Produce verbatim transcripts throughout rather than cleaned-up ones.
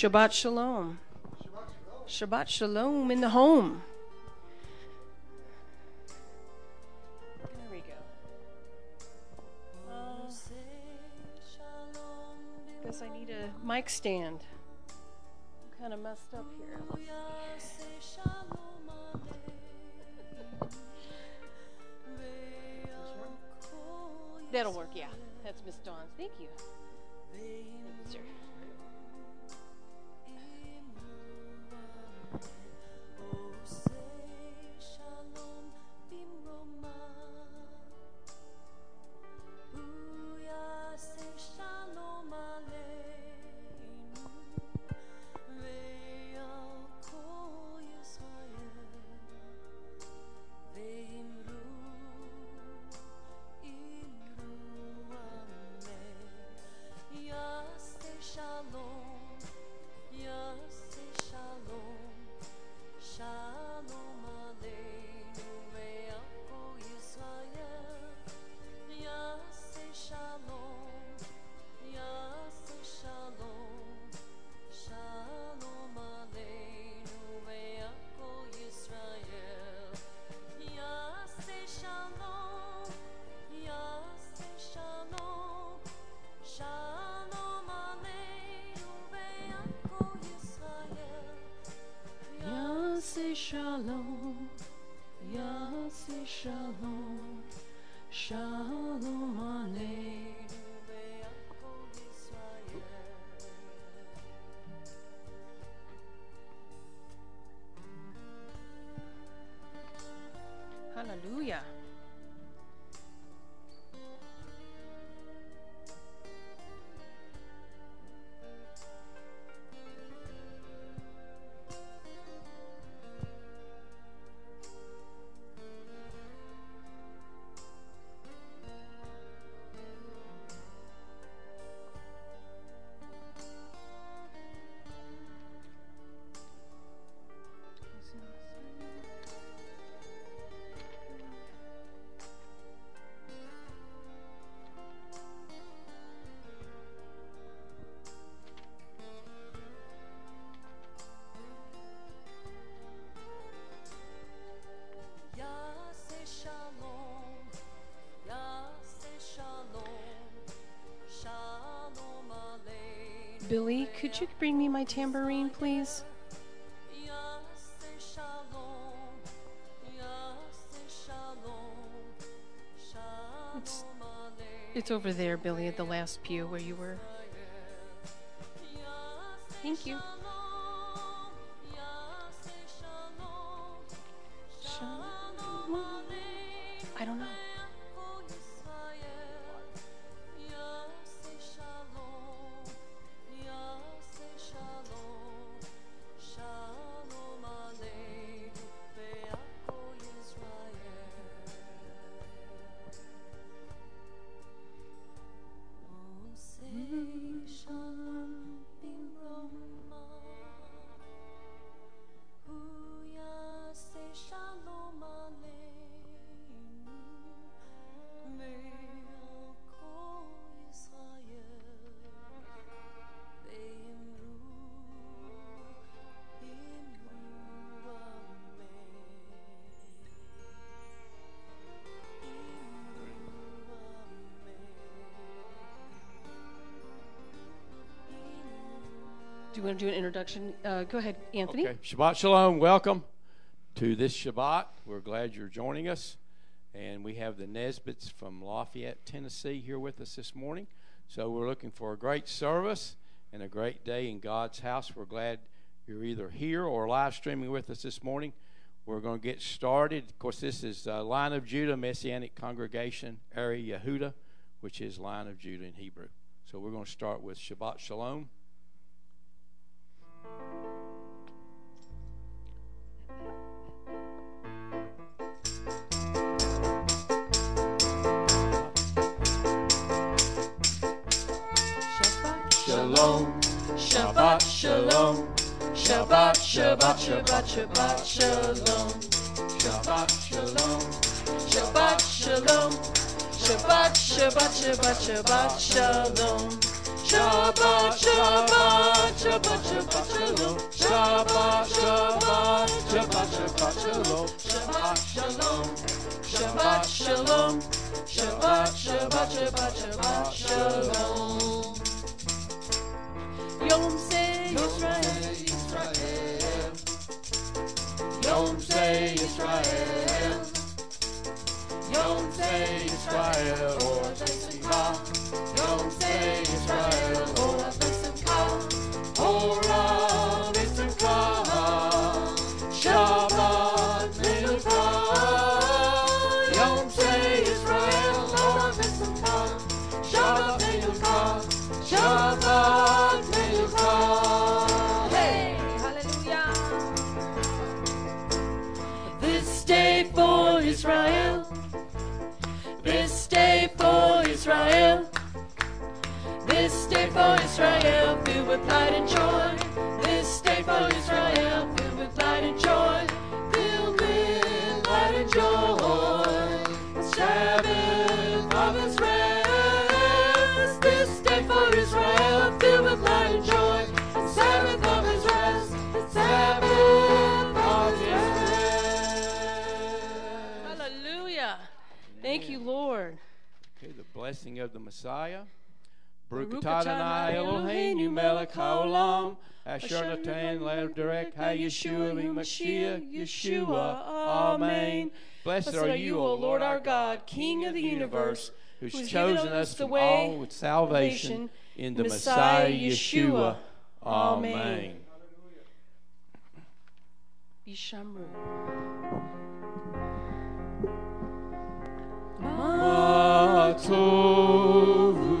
Shabbat Shalom. Shabbat Shalom in the home. There we go. Uh, guess I need a mic stand. I'm kind of messed up here. Let's see. That'll work, yeah. That's Miss Dawn's. Thank you. Thank you, sir. Shalom, Yaseh Shalom, Shalom Aleinu ve'achol Yisrael. Hallelujah. Billy, could you bring me my tambourine, please? It's, it's over there, Billy, at the last pew where you were. Thank you. I don't know. Do you want to do an introduction? Uh, go ahead, Anthony. Okay. Shabbat Shalom. Welcome to this Shabbat. We're glad you're joining us. And we have the Nesbitts from Lafayette, Tennessee here with us this morning. So we're looking for a great service and a great day in God's house. We're glad you're either here or live streaming with us this morning. We're going to get started. Of course, this is uh, Line of Judah Messianic Congregation, Ari Yehuda, which is Line of Judah in Hebrew. So we're going to start with Shabbat Shalom. Shalom, Shabbat Shalom, Shabbat, Shabbat, Shabbat, Shabbat Shalom, Shabbat Shalom, Shabbat Shalom, Shabbat, Shabbat, Shabbat, Shabbat Shalom, Shabbat, Shabbat, Shabbat, Shabbat Shalom. Shabbat, Shabbat, Shabbat, Shabbat Shalom. Shabbat Shalom. Shabbat Shalom. Shabbat, Shabbat, Shabbat, Shabbat Shalom. Yom say Israel. Yom say Israel. Yom say Israel. Or Simcha. Yom say Israel. Or Simcha. Ora Simcha. Shabbat Menucha. Yom say Israel. Ora Simcha. Shabbat Menucha. Shabbat Menucha. Hey, hallelujah. This day for Israel. This day for Israel. This day for Israel, filled with light and joy. This day for Israel, filled with light and joy. Filled with light and joy. The Sabbath of His rest. This day for Israel, filled with light and joy. The Sabbath of His rest. The Sabbath of His rest. Hallelujah. Thank you, Lord. Okay, the blessing of the Messiah. Baruch Baruch atah Adonai Eloheinu melech haolam, asher natan le'derek ha-Yeshua v'Mashiach Yeshua. Amen. Blessed are you, O Lord our God, King of the universe, who's chosen us from all with salvation in the Messiah Yeshua. Amen. Bishamru. Matovu,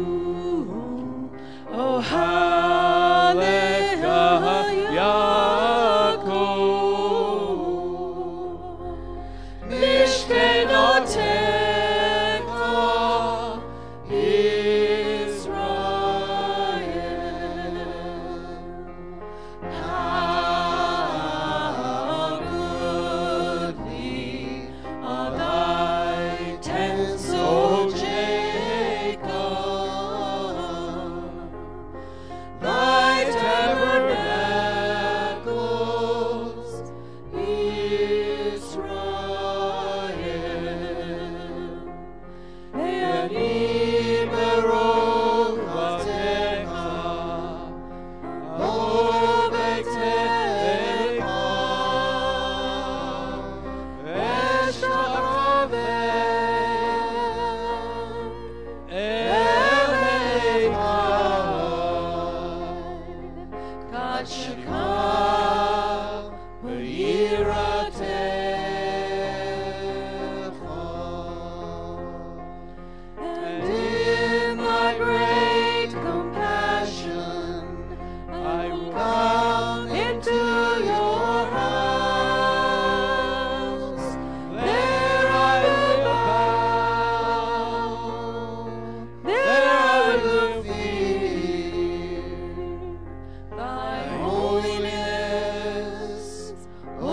oh Hallelujah, Yaakov, Mishkenotecha, Israel, how goodly are thy tents, O Jacob, thy tabernacles, Israel, and Imeroch Vatecha, Obetecha, Eshtaraveh, Elecha, God Shekah, V'yiratecha, and in thy great compassion I will come into your house. There I will bow, there I will fear thy holiness, O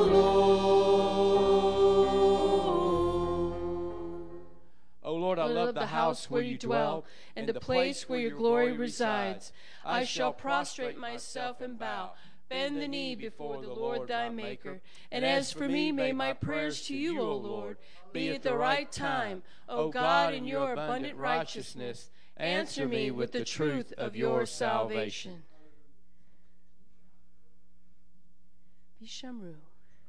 Lord. O Lord, I love the house where you dwell, and the place where your glory resides. I shall prostrate myself and bow, bend the knee before the Lord thy Maker. And as for me, may my prayers to you, O Lord, be at the right time. O God, in your abundant righteousness, answer me with the truth of your salvation. Bishamru.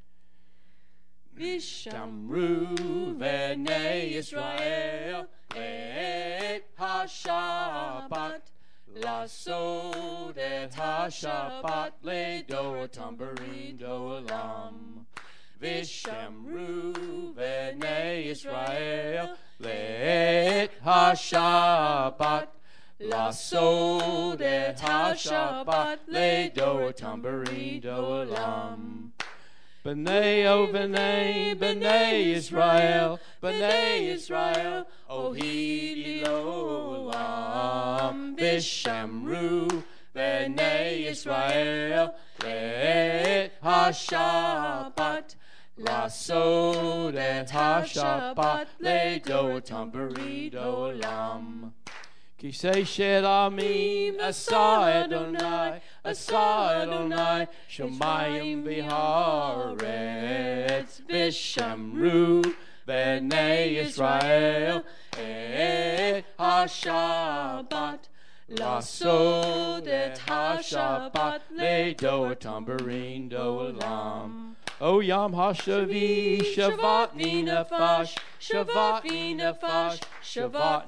Bishamru V'nei Yisrael et ha-Shabbat, Lasod et ha-Shabbat le'dor tambourine do'olam. V'shamru v'nei Yisrael et ha-Shabbat, Lasod et ha-Shabbat le'dor tambourine do'olam. B'nai, oh B'nai, B'nai Israel, B'nai Israel, oh Hili Olam. V'shamru B'nai Israel et ha-Shabbat, Lasod et ha-Shabbat le'dor tambourine do'olam. Kisei shed amim, Asa Adonai, Asa Adonai, Shemayim v'haaretz, v'shamru b'nei Yisrael, et ha-Shabbat. Lasod et ha-Shabbat, ledo a tambourine do olam. O Yom HaShavi, Shavat v'nafash, Shavat v'nafash, Shavat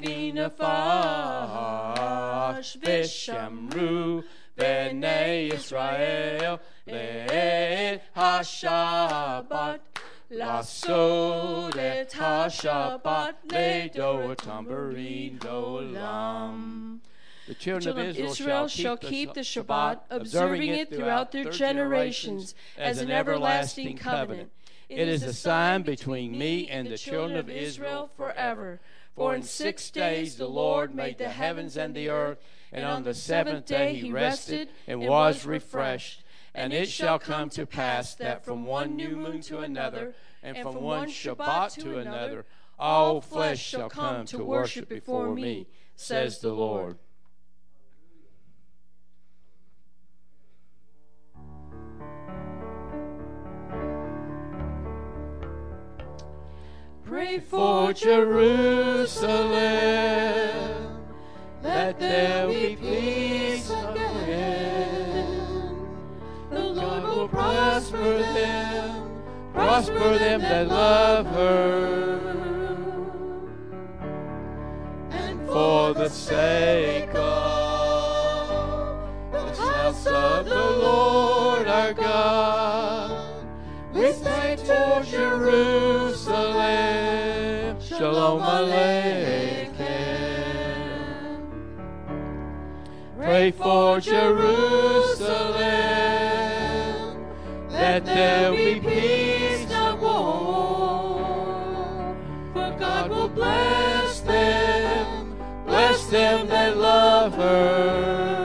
v'nafash, v'shamru b'nei Yisrael, le'et ha-Shabbat. Lasod et ha-Shabbat, ledo a tambourine do olam. The children of Israel shall keep the Shabbat, observing it throughout their generations as an everlasting covenant. It is a sign between me and the children of Israel forever. For in six days the Lord made the heavens and the earth, and on the seventh day he rested and was refreshed. And it shall come to pass that from one new moon to another, and from one Shabbat to another, all flesh shall come to worship before me, says the Lord. Pray for Jerusalem, that there be peace again. The Lord will prosper them, prosper them that love her. And for the sake of the house of the Lord our God, we pray for Jerusalem. Shalom Aleichem. Pray for Jerusalem, that there be peace, not war. For God will bless them, bless them that love her.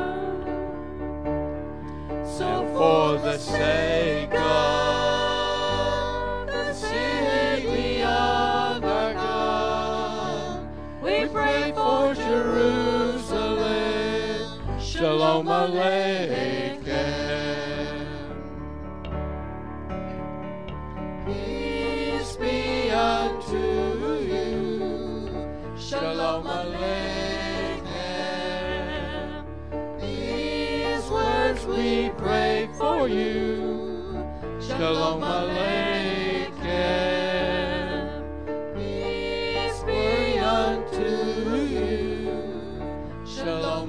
So for the sake of Jerusalem, Shalom Aleichem. Peace be unto you, Shalom Aleichem. These words we pray for you, Shalom Aleichem. Peace be unto you, Shalom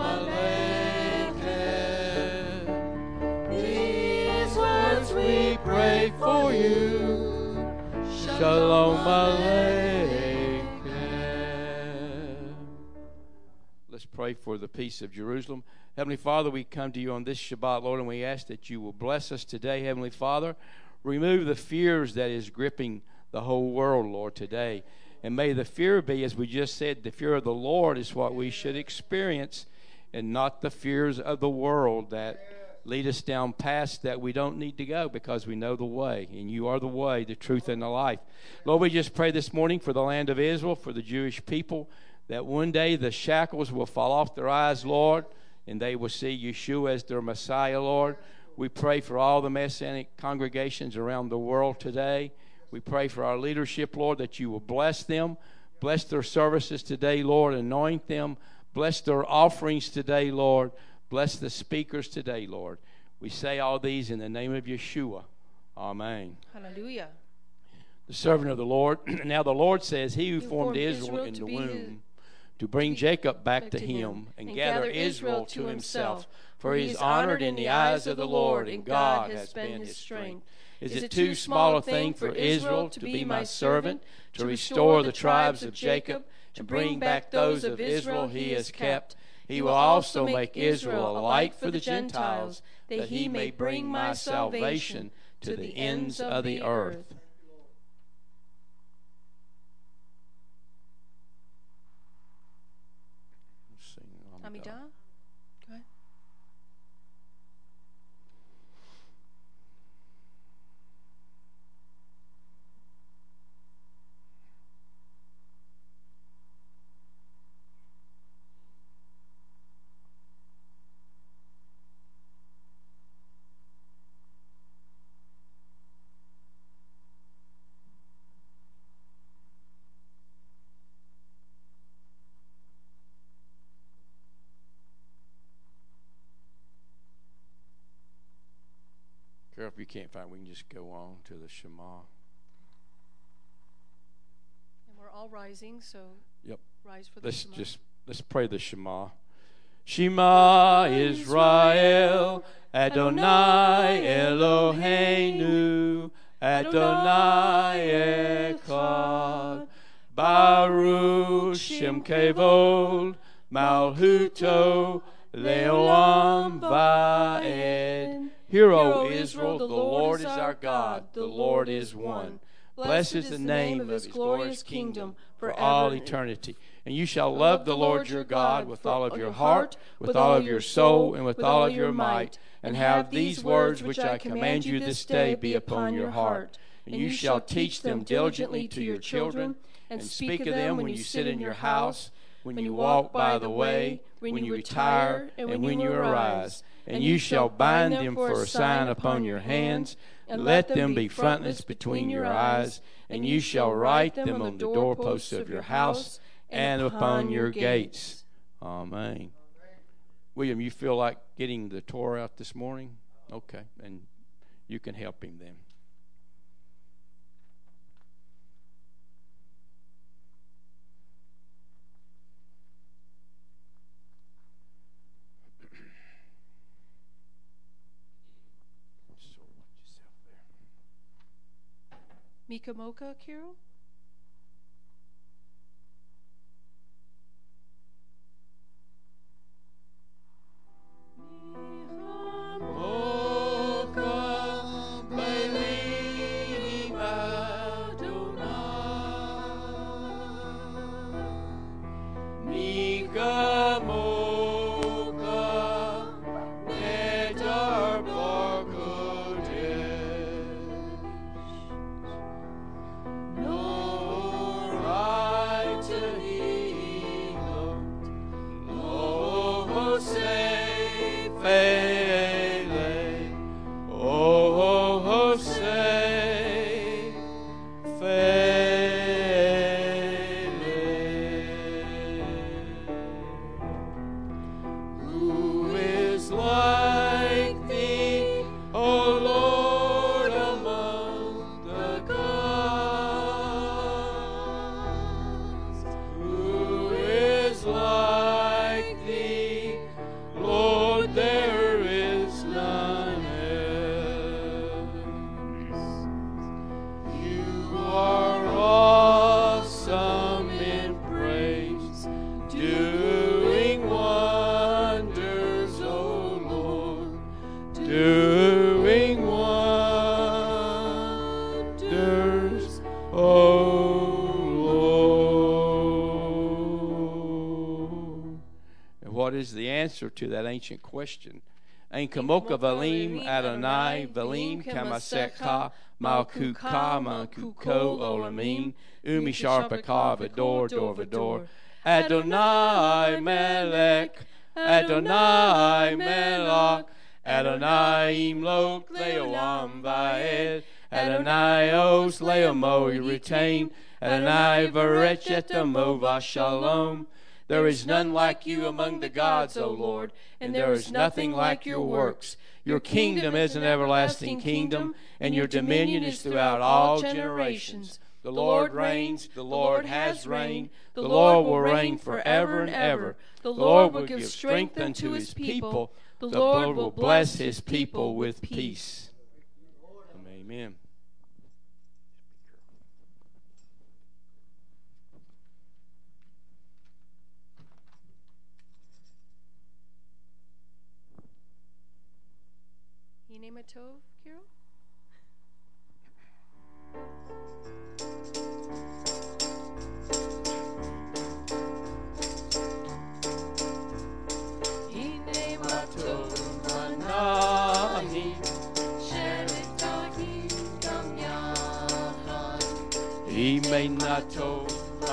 Aleichem. These words we pray for you, Shalom Aleichem. Let's pray for the peace of Jerusalem. Heavenly Father, we come to you on this Shabbat, Lord, and we ask that you will bless us today, Heavenly Father. Remove the fears that is gripping the whole world, Lord, today. And may the fear be, as we just said, the fear of the Lord is what we should experience, and not the fears of the world that lead us down paths that we don't need to go, because we know the way, and you are the way, the truth, and the life. Lord, we just pray this morning for the land of Israel, for the Jewish people, that one day the shackles will fall off their eyes, Lord, and they will see Yeshua as their Messiah, Lord. We pray for all the Messianic congregations around the world today. We pray for our leadership, Lord, that you will bless them. Bless their services today, Lord. Anoint them. Bless their offerings today, Lord. Bless the speakers today, Lord. We say all these in the name of Yeshua. Amen. Hallelujah. The servant of the Lord. Now the Lord says, he who He formed formed Israel Israel in to the be womb, his- to bring Jacob back to to him, him, and and gather gather Israel Israel to to himself. himself. For he is honored in the eyes of the Lord, and God has been his strength. Is it too small a thing for Israel to be my servant, to restore the tribes of Jacob, to bring back those of Israel he has kept? He will also make Israel a light for the Gentiles, that he may bring my salvation to the ends of the earth. Amidah? Go ahead. Carol, if you can't find it, we can just go on to the Shema. And we're all rising, so yep. rise for the let's Shema. Just, let's pray the Shema. Shema Israel, Adonai Eloheinu, Adonai Echad, Baruch Shem Kevod, Malchuto, Leolam Vaed. Hear, O Israel, the Lord is our God, the Lord is one. Blessed is the name of his glorious kingdom for all eternity. And you shall love the Lord your God with all of your heart, with all of your soul, and with all of your might. And have these words which I command you this day be upon your heart. And you shall teach them diligently to your children, and speak of them when you sit in your house, when you walk by the way, when you retire, and when you arise. And you shall bind them for a sign upon your hands, and let them be frontlets between your eyes. And you shall write them on the doorposts of your house and upon your gates. Amen. William, you feel like getting the Torah out this morning? Okay, and you can help him then. Mika Moka, Carol? To that ancient question. Ein kamoka valim Adonai valim kamasekha malkuka malkuko olamim umi sharpaka vador dor vador Adonai melech Adonai melech Adonai imlok leolam vaed Adonai os leomo retain Adonai varechet amo vashalom. There is none like you among the gods, O Lord, and there is nothing like your works. Your kingdom is an everlasting kingdom, and your dominion is throughout all generations. The Lord reigns, the Lord has reigned, the Lord will reign forever and ever. The Lord will give strength unto his people, the Lord will bless his people with peace. Amen. Tov, Carol? Hine matov anahi sheretahim gam yachad. Hine matov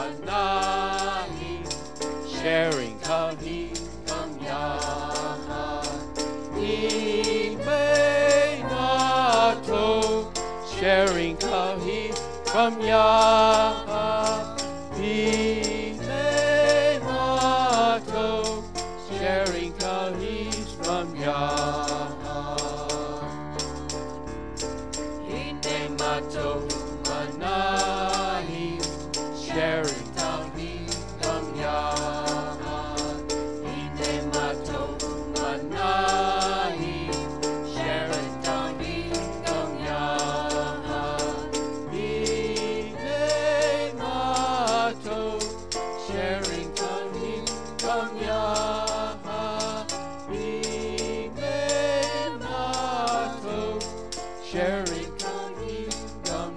anahi sharing kahim gam yachad. Sharing kahi from Yah, Mato, sharing kahi from Yah. sharing kingdom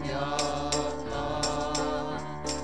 Yah.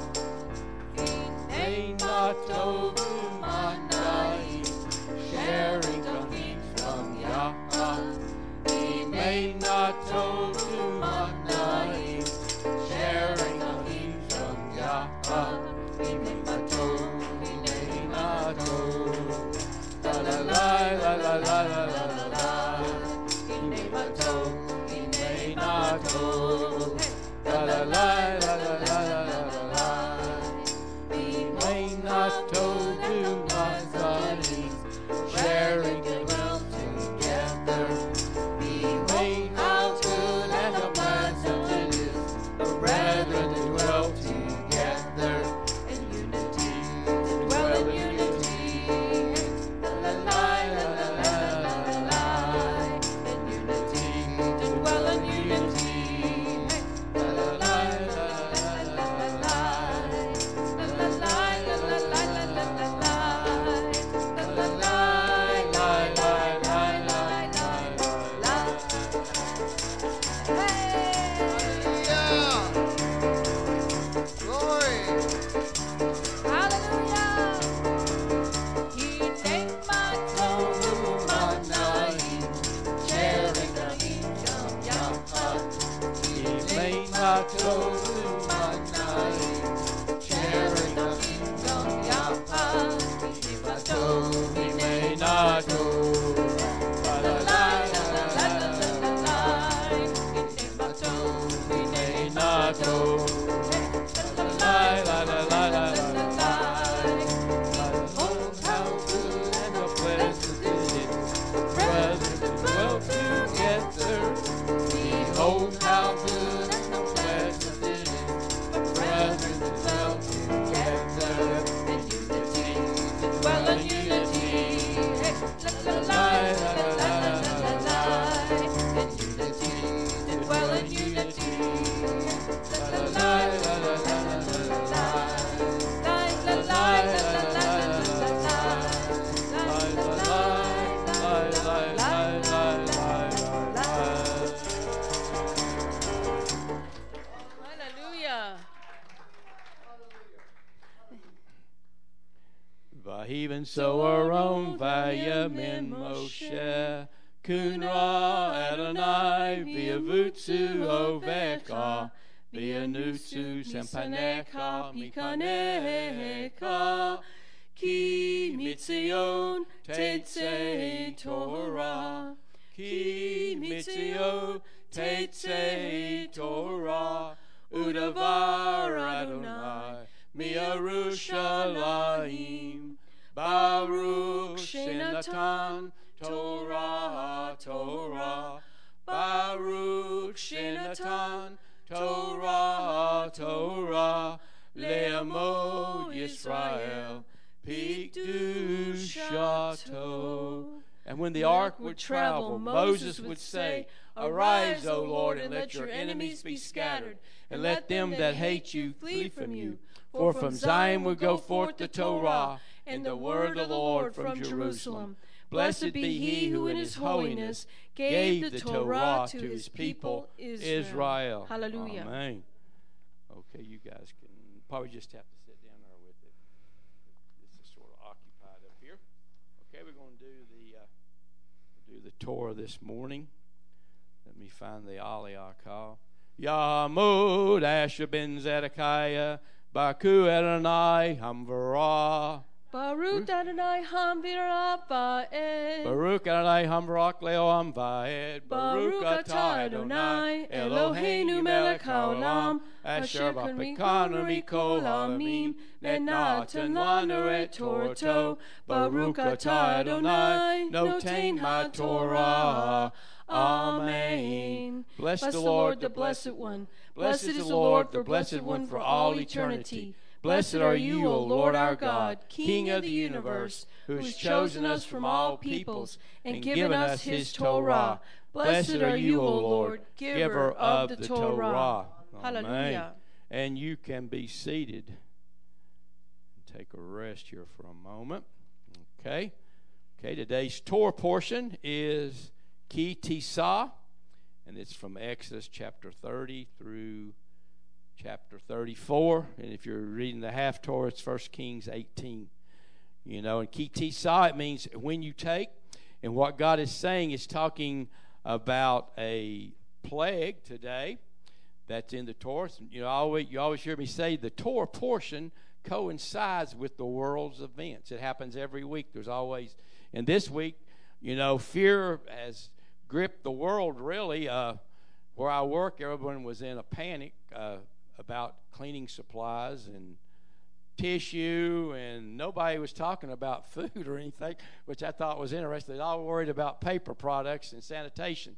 May not tohu manai, sharing kingdom Yah. May not tohu manai, sharing kingdom Yah. May not tohu, may not tohu. La la la la la la la la la. May not tohu, may not tohu. La la la la la la la la la. May not tohu manai, sharing the wealth together. May how good and how pleasant it is for brethren to dwell together in unity, to dwell in unity. La la la la la la la. In unity, to dwell in unity. La la la la la la la. La la la la la la la la la. La la la la la la la la. Hallelujah. Glory. Hallelujah. He take my tohu manai, sharing the kingdom Yah. He may not tohu manai, sharing the Kingdom Yah. He may not tohu, he may not tohu. La la la la la la la. He may not tohu. La la la la la la la. Oh, how good and how pleasant it is for brethren to dwell together. Behold, how good and how pleasant it is for brethren to dwell together in unity, to dwell in unity. La la la la la la la. In unity, to dwell in unity. La la la la la la la la. La la la la la la la la. La la la la la la la. Hallelujah. Vahiven soaron vayamin Moshe kunra Adonai viavutsu oveka vianutsu sempanecha mikanecha ki mitzion tetze Torah ki mitzion tetze Torah udavar Adonai mi'Yerushalayim Baruch Shenatan Torah Torah Baruch Shenatan Torah Torah Le'amo Yisrael Pikdushato. And when the ark would travel, Moses would say, Arise, O Lord, and let your enemies be scattered, and let them that hate you flee from you. For from Zion will go forth the Torah, and the word of the Lord from Jerusalem. Blessed be he who in his holiness gave the Torah to his people Israel. Hallelujah. Amen. Okay, you guys can probably just have to sit down there with it. This is sort of occupied up here. Okay, we're going to do the uh, do the Torah this morning. Let me find the Aliyah call. Yamud Asher ben Zedekiah Baku Adonai Hamvarah. Baruch Adonai Hamvirah Va'ed. Baruch Adonai Hamvarach Leolam Va'ed. Baruch atah Adonai Eloheinu melech haolam asher b'pekanu mikol ha'amim v'natan lanu et Torato. Baruch atah Adonai noten ha'Torah. Amen. Bless Bless the the Lord, Lord, the Blessed One. Blessed is the Lord, the Blessed One for all eternity. Blessed are you, O Lord our God, King of the universe, who has chosen us from all peoples and given us his Torah. Blessed are you, O Lord, giver of the Torah. Hallelujah. And you can be seated. Take a rest here for a moment. Okay. Okay, today's Torah portion is Ki Tisa, and it's from Exodus chapter thirty through chapter thirty-four. And if you're reading the half Torah, it's First Kings eighteen. You know, and ki tisa, it means when you take. And what God is saying is talking about a plague today that's in the Torah. You know, always, you always hear me say the Torah portion coincides with the world's events. It happens every week. There's always, and this week, you know, fear has gripped the world, really. Uh, where I work, everyone was in a panic uh, about cleaning supplies and tissue, and nobody was talking about food or anything, which I thought was interesting. They all worried about paper products and sanitation.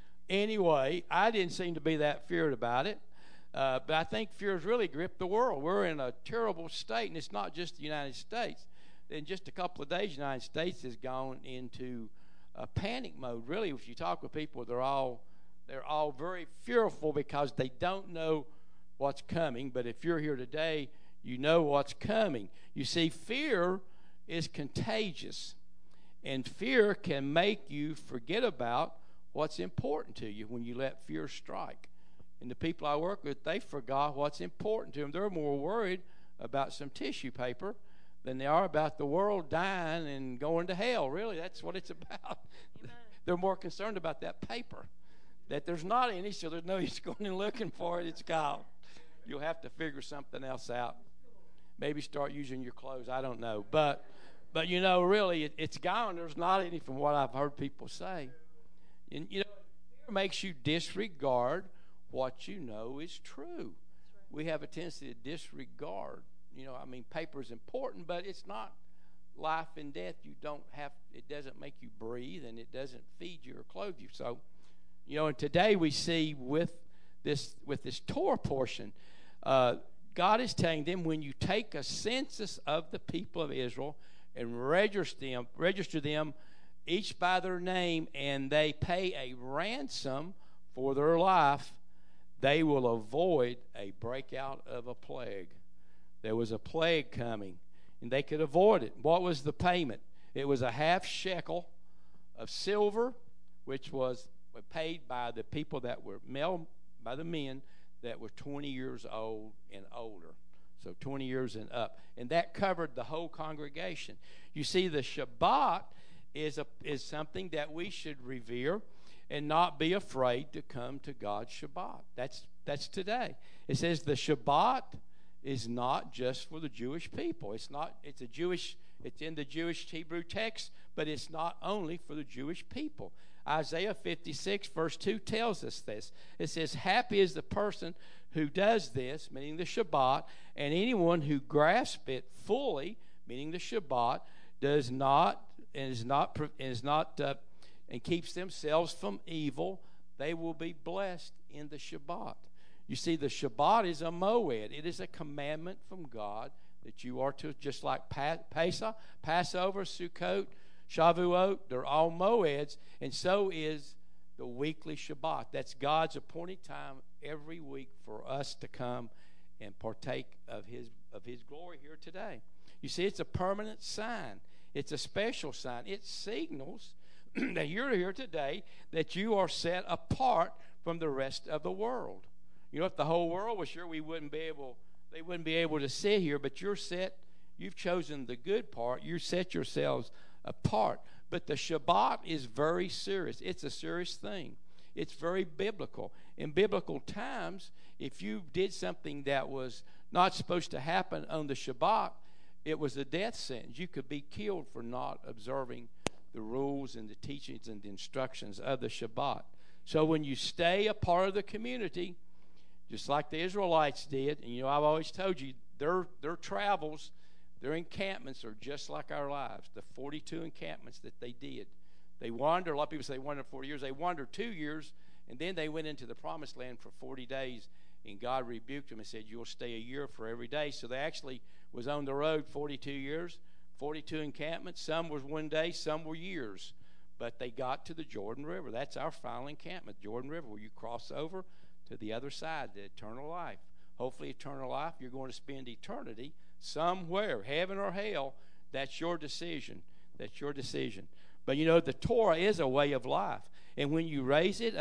Anyway, I didn't seem to be that feared about it, uh, but I think fear has really gripped the world. We're in a terrible state, and it's not just the United States. In just a couple of days, the United States has gone into a panic mode. Really, if you talk with people, they're all they're all very fearful because they don't know what's coming. But if you're here today, you know what's coming. You see, fear is contagious, and fear can make you forget about what's important to you when you let fear strike. And the people I work with, they forgot what's important to them. They're more worried about some tissue paper than they are about the world dying and going to hell. Really, that's what it's about. They're more concerned about that paper, that there's not any, so there's no use going and looking for it. It's gone. You'll have to figure something else out. Maybe start using your clothes. I don't know. But, but you know, really, it, it's gone. There's not any from what I've heard people say. And, you know, fear makes you disregard what you know is true. We have a tendency to disregard. You know, I mean, paper is important, but it's not life and death. You don't have, it doesn't make you breathe, and it doesn't feed you or clothe you. So, you know, and today we see with this, with this Torah portion, uh, God is telling them, when you take a census of the people of Israel and register them, register them each by their name, and they pay a ransom for their life, they will avoid a breakout of a plague. There was a plague coming, and they could avoid it. What was the payment? It was a half shekel of silver, which was paid by the people that were male, by the men that were twenty years old and older. So twenty years and up. And that covered the whole congregation. You see, the Shabbat is a is something that we should revere and not be afraid to come to God's Shabbat. That's that's today. It says the Shabbat is not just for the Jewish people. It's not it's a Jewish it's in the Jewish Hebrew text, but it's not only for the Jewish people. Isaiah fifty-six verse two tells us this. It says, happy is the person who does this, meaning the Shabbat, and anyone who grasps it fully, meaning the Shabbat, does not and is not and is not uh, and keeps themselves from evil. They will be blessed in the Shabbat. You see, the Shabbat is a moed. It is a commandment from God that you are to, just like Pesach, Passover, Sukkot, Shavuot, they're all moeds, and so is the weekly Shabbat. That's God's appointed time every week for us to come and partake of his of his glory here today. You see, it's a permanent sign. It's a special sign. It signals that you're here today, that you are set apart from the rest of the world. You know, if the whole world was here, we wouldn't be able, they wouldn't be able to sit here, but you're set, you've chosen the good part. You set yourselves apart. But the Shabbat is very serious. It's a serious thing. It's very biblical. In biblical times, if you did something that was not supposed to happen on the Shabbat, it was a death sentence. You could be killed for not observing the rules and the teachings and the instructions of the Shabbat. So when you stay a part of the community, just like the Israelites did, and you know, I've always told you, their their travels, their encampments are just like our lives. The forty-two encampments that they did. They wandered, a lot of people say they wandered forty years. They wandered two years, and then they went into the promised land for forty days, and God rebuked them and said, you'll stay a year for every day. So they actually was on the road forty-two years, forty-two encampments. Some was one day, some were years. But they got to the Jordan River. That's our final encampment, Jordan River, where you cross over to the other side, the eternal life. Hopefully eternal life, you're going to spend eternity somewhere, heaven or hell. That's your decision. That's your decision. But you know, the Torah is a way of life. And when you raise it up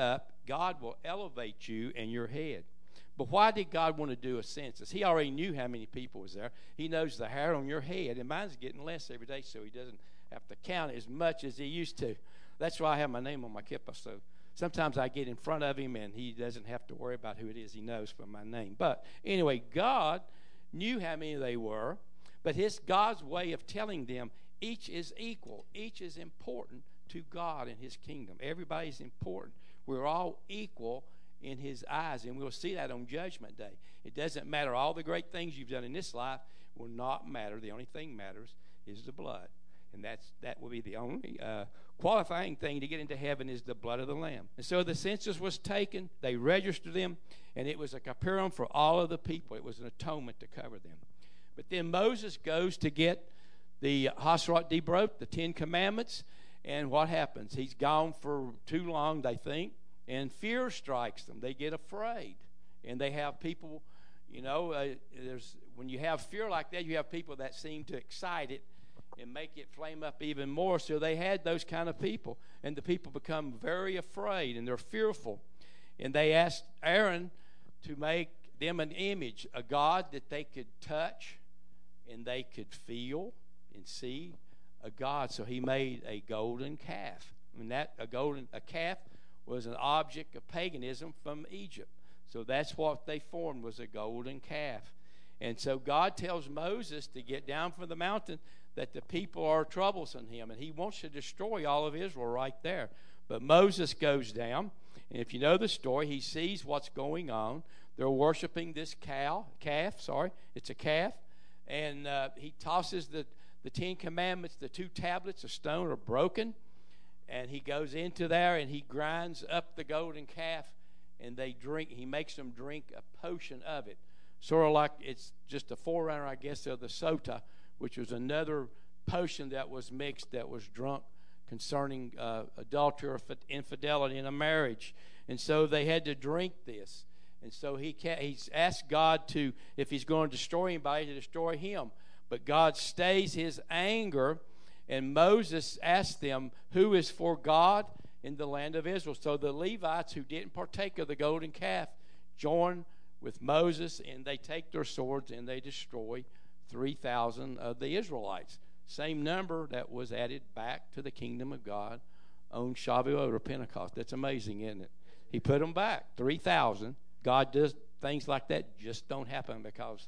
God will elevate you and your head. But why did God want to do a census? He already knew how many people was there. He knows the hair on your head, and mine's getting less every day, so he doesn't have to count as much as he used to. That's why I have my name on my kippah, so sometimes I get in front of him, and he doesn't have to worry about who it is. He knows from my name. But anyway, God knew how many they were, but his God's way of telling them each is equal. Each is important to God and his kingdom. Everybody's important. We're all equal in his eyes, and we'll see that on Judgment Day. It doesn't matter. All the great things you've done in this life will not matter. The only thing matters is the blood, and that's that will be the only uh, qualifying thing to get into heaven is the blood of the Lamb. And so the census was taken. They registered them, and it was a kapirim for all of the people. It was an atonement to cover them. But then Moses goes to get the Hasrat Debrot, the Ten Commandments, and what happens? He's gone for too long, they think, and fear strikes them. They get afraid, and they have people, you know, uh, there's when you have fear like that, you have people that seem to excite it and make it flame up even more. So they had those kind of people, and the people become very afraid, and they're fearful. And they asked Aaron to make them an image, a God that they could touch and they could feel and see, a God. So he made a golden calf. I mean, that a golden a calf was an object of paganism from Egypt. So that's what they formed, was a golden calf. And so God tells Moses to get down from the mountain, that the people are troublesome him, and he wants to destroy all of Israel right there. But Moses goes down, and if you know the story, he sees what's going on. They're worshiping this cow, calf, sorry, it's a calf, and uh, he tosses the, the Ten Commandments, the two tablets of stone are broken, and he goes into there and he grinds up the golden calf, and they drink, he makes them drink a potion of it. Sort of like it's just a forerunner, I guess, of the sota, which was another potion that was mixed that was drunk concerning uh, adultery or infidelity in a marriage. And so they had to drink this. And so he ca- he's asked God to, if he's going to destroy anybody, to destroy him. But God stays his anger, and Moses asked them, who is for God in the land of Israel? So the Levites who didn't partake of the golden calf join with Moses, and they take their swords and they destroy three thousand of the Israelites. Same number that was added back to the kingdom of God on Shavuot or Pentecost. That's amazing, isn't it? He put them back, three thousand. God does things like that just don't happen because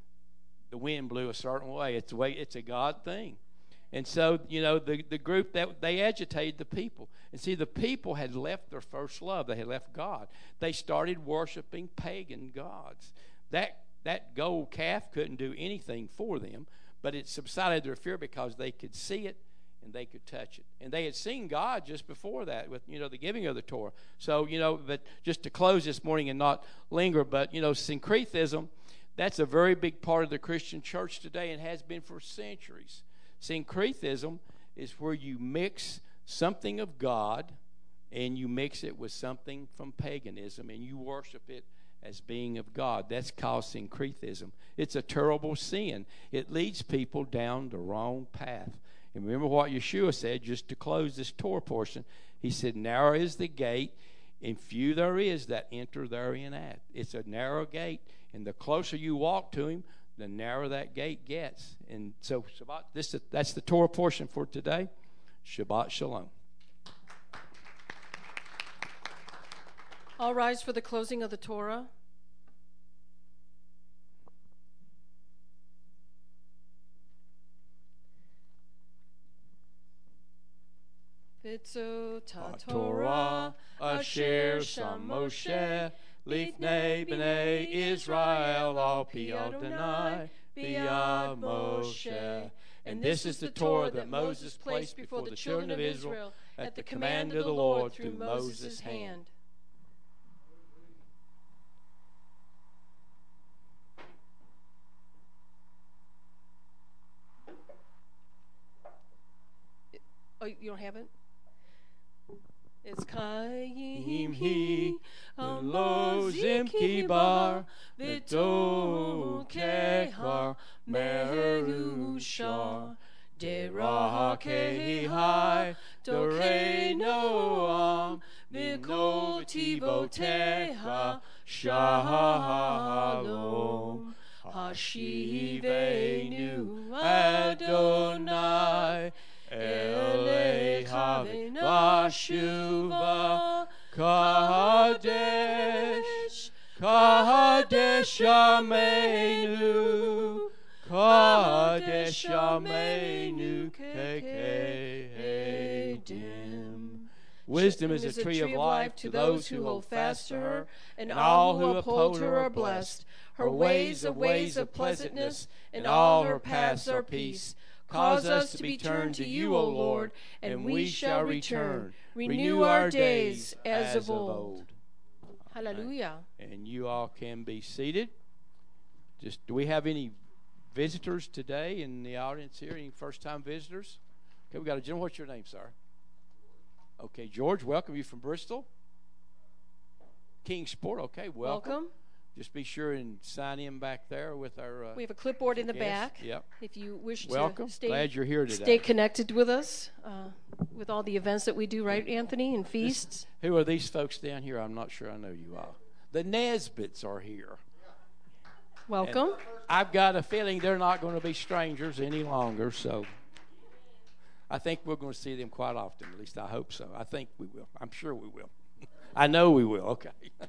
the wind blew a certain way. It's a way. It's a God thing. And so, you know, the, the group, that they agitated the people. And see, the people had left their first love. They had left God. They started worshiping pagan gods. That that gold calf couldn't do anything for them, but it subsided their fear because they could see it and they could touch it. And they had seen God just before that with, you know, the giving of the Torah. So, you know, but just to close this morning and not linger, but, you know, syncretism, that's a very big part of the Christian church today and has been for centuries. Syncretism is where you mix something of God and you mix it with something from paganism and you worship it as being of God. That's called syncretism. It's a terrible sin. It leads people down the wrong path. And remember what Yeshua said, just to close this Torah portion. He said, narrow is the gate, and few there is that enter therein at. It's a narrow gate, and the closer you walk to him, the narrower that gate gets. And so Shabbat, this, that's the Torah portion for today. Shabbat Shalom. All rise for the closing of the Torah. Vitzot Torah asher sham Moshe lifnei b'nei Israel al pi Adonai b'yad Moshe. And this is the Torah that Moses placed before the children of Israel at the command of the Lord through Moses' hand. Oh, you don't have it? It's Kayim Hi Alozim Kibar V'to Kehar Merushar Dera Kehi Hai Dorei Noam V'koltivo teha shalom. Hashivenu Adonai Elecha v'nashuva Kadesh Kadesh Yameinu Kadesh Yameinu Kekedim. Wisdom is a tree of life to those who hold fast to her, and all who uphold her are blessed. Her ways are ways of pleasantness, and all her paths are peace. Cause us to be turned to you, O Lord, and we shall return. Renew our days as of old. Hallelujah. And you all can be seated. Just, do we have any visitors today in the audience here? Any first-time visitors? Okay, we got a gentleman. What's your name, sir? Okay, George, welcome. You from Bristol? Kingsport. Okay, welcome. Welcome. Just be sure and sign in back there with our. Uh, we have a clipboard in the guests. back. Yep. If you wish welcome. to stay, glad you're here today. Stay connected with us uh, with all the events that we do, right, Anthony, and feasts. This, who are these folks down here? I'm not sure I know you all. The Nesbits are here. Welcome. And I've got a feeling they're not going to be strangers any longer, so I think we're going to see them quite often. At least I hope so. I think we will. I'm sure we will. I know we will. Okay.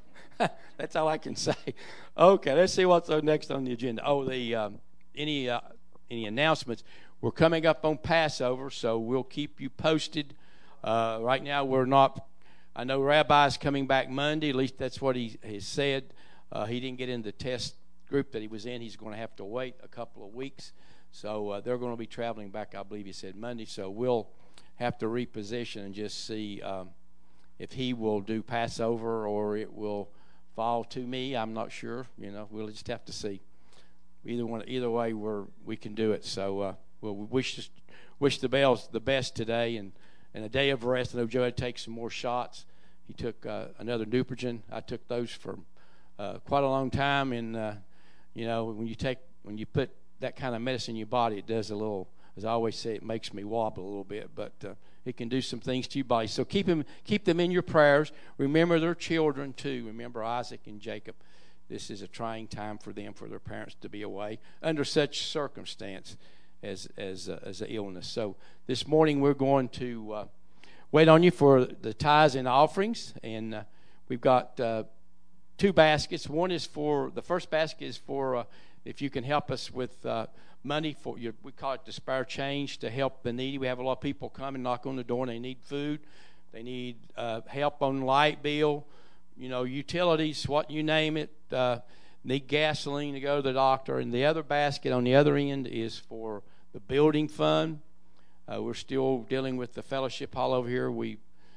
That's all I can say. Okay, let's see what's next on the agenda. Oh, the um, any uh, any announcements. We're coming up on Passover, so we'll keep you posted. Uh, right now, we're not. I know Rabbi's coming back Monday. At least that's what he has said. Uh, he didn't get in the test group that he was in. He's going to have to wait a couple of weeks. So uh, they're going to be traveling back, I believe he said, Monday. So we'll have to reposition and just see um, if he will do Passover or it will fall to me. I'm not sure. You know, we'll just have to see. Either one, either way, we're we can do it. So uh, we'll we wish wish the Bells the best today and, and a day of rest. I know Joe had to take some more shots. He took uh, another Neupogen. I took those for uh, quite a long time, and uh, you know, when you take when you put that kind of medicine in your body, it does a little, as I always say, it makes me wobble a little bit, but uh, it can do some things to your body. So keep them, keep them in your prayers. Remember their children, too. Remember Isaac and Jacob. This is a trying time for them, for their parents to be away under such circumstance as as, uh, as an illness. So this morning we're going to uh, wait on you for the tithes and offerings, and uh, we've got uh, two baskets. One is for, the first basket is for uh, if you can help us with uh, money for your, we call it the spare change to help the needy. We have a lot of people come and knock on the door and they need food. They need uh, help on light bill, you know, utilities, what you name it. Uh, need gasoline to go to the doctor. And the other basket on the other end is for the building fund. Uh, we're still dealing with the fellowship hall over here. We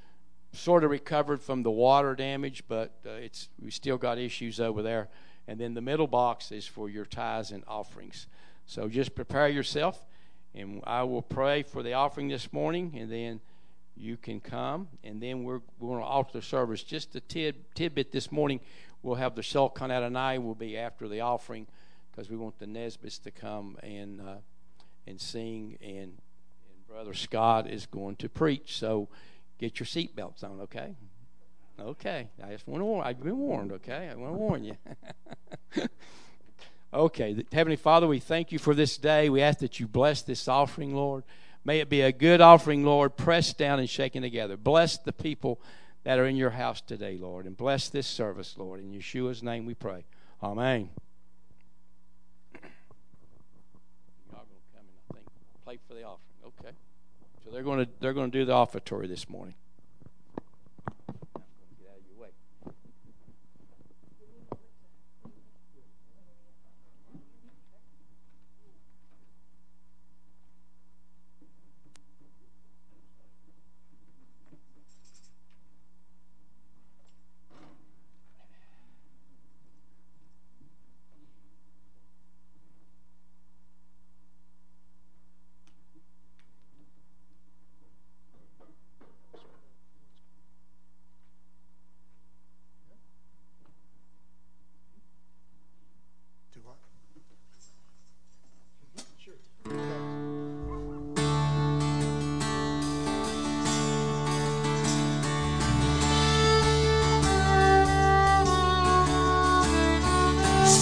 sort of recovered from the water damage, but uh, it's we still got issues over there. And then the middle box is for your tithes and offerings. So just prepare yourself, and I will pray for the offering this morning, and then you can come. And then we're, we're going to altar service. Just a tid, tidbit this morning, we'll have the Shulchan Adonai will be after the offering because we want the Nesbits to come and uh, and sing, and, and Brother Scott is going to preach. So get your seatbelts on, okay? Okay, I just want to warn. I've been warned. Okay, I want to warn you. Okay, Heavenly Father, we thank you for this day. We ask that you bless this offering, Lord. May it be a good offering, Lord, pressed down and shaken together. Bless the people that are in your house today, Lord, and bless this service, Lord. In Yeshua's name, we pray. Amen. Y'all gonna come and I think play for the offering. Okay, so they're going to they're going to do the offertory this morning.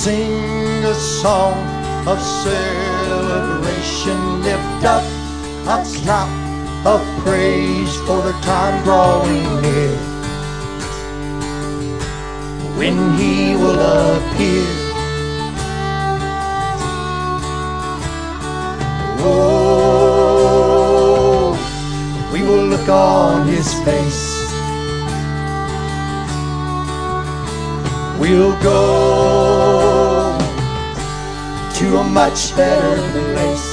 sing a song of celebration. Lift up a shout of praise for the time drawing near, when He will appear. Oh, we will look on His face. We'll go to a much better place.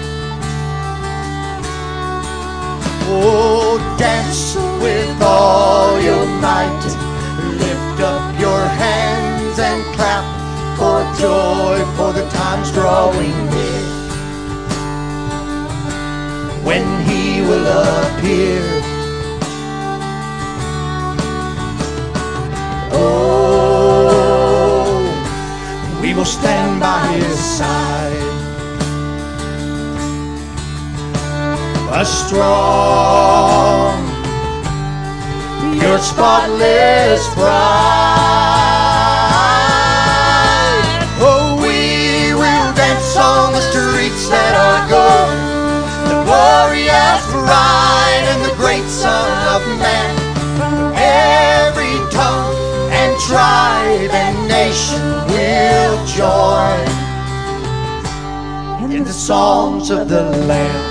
Oh, dance with all your might. Lift up your hands and clap for joy, for the time's drawing near, when He will appear. Oh, we will stand by His side, a strong, your spotless bride. Oh, we will dance on the streets that are gold, the glorious bride and the great Son of Man. From every tongue and tribe and nation will join in the songs of the Lamb.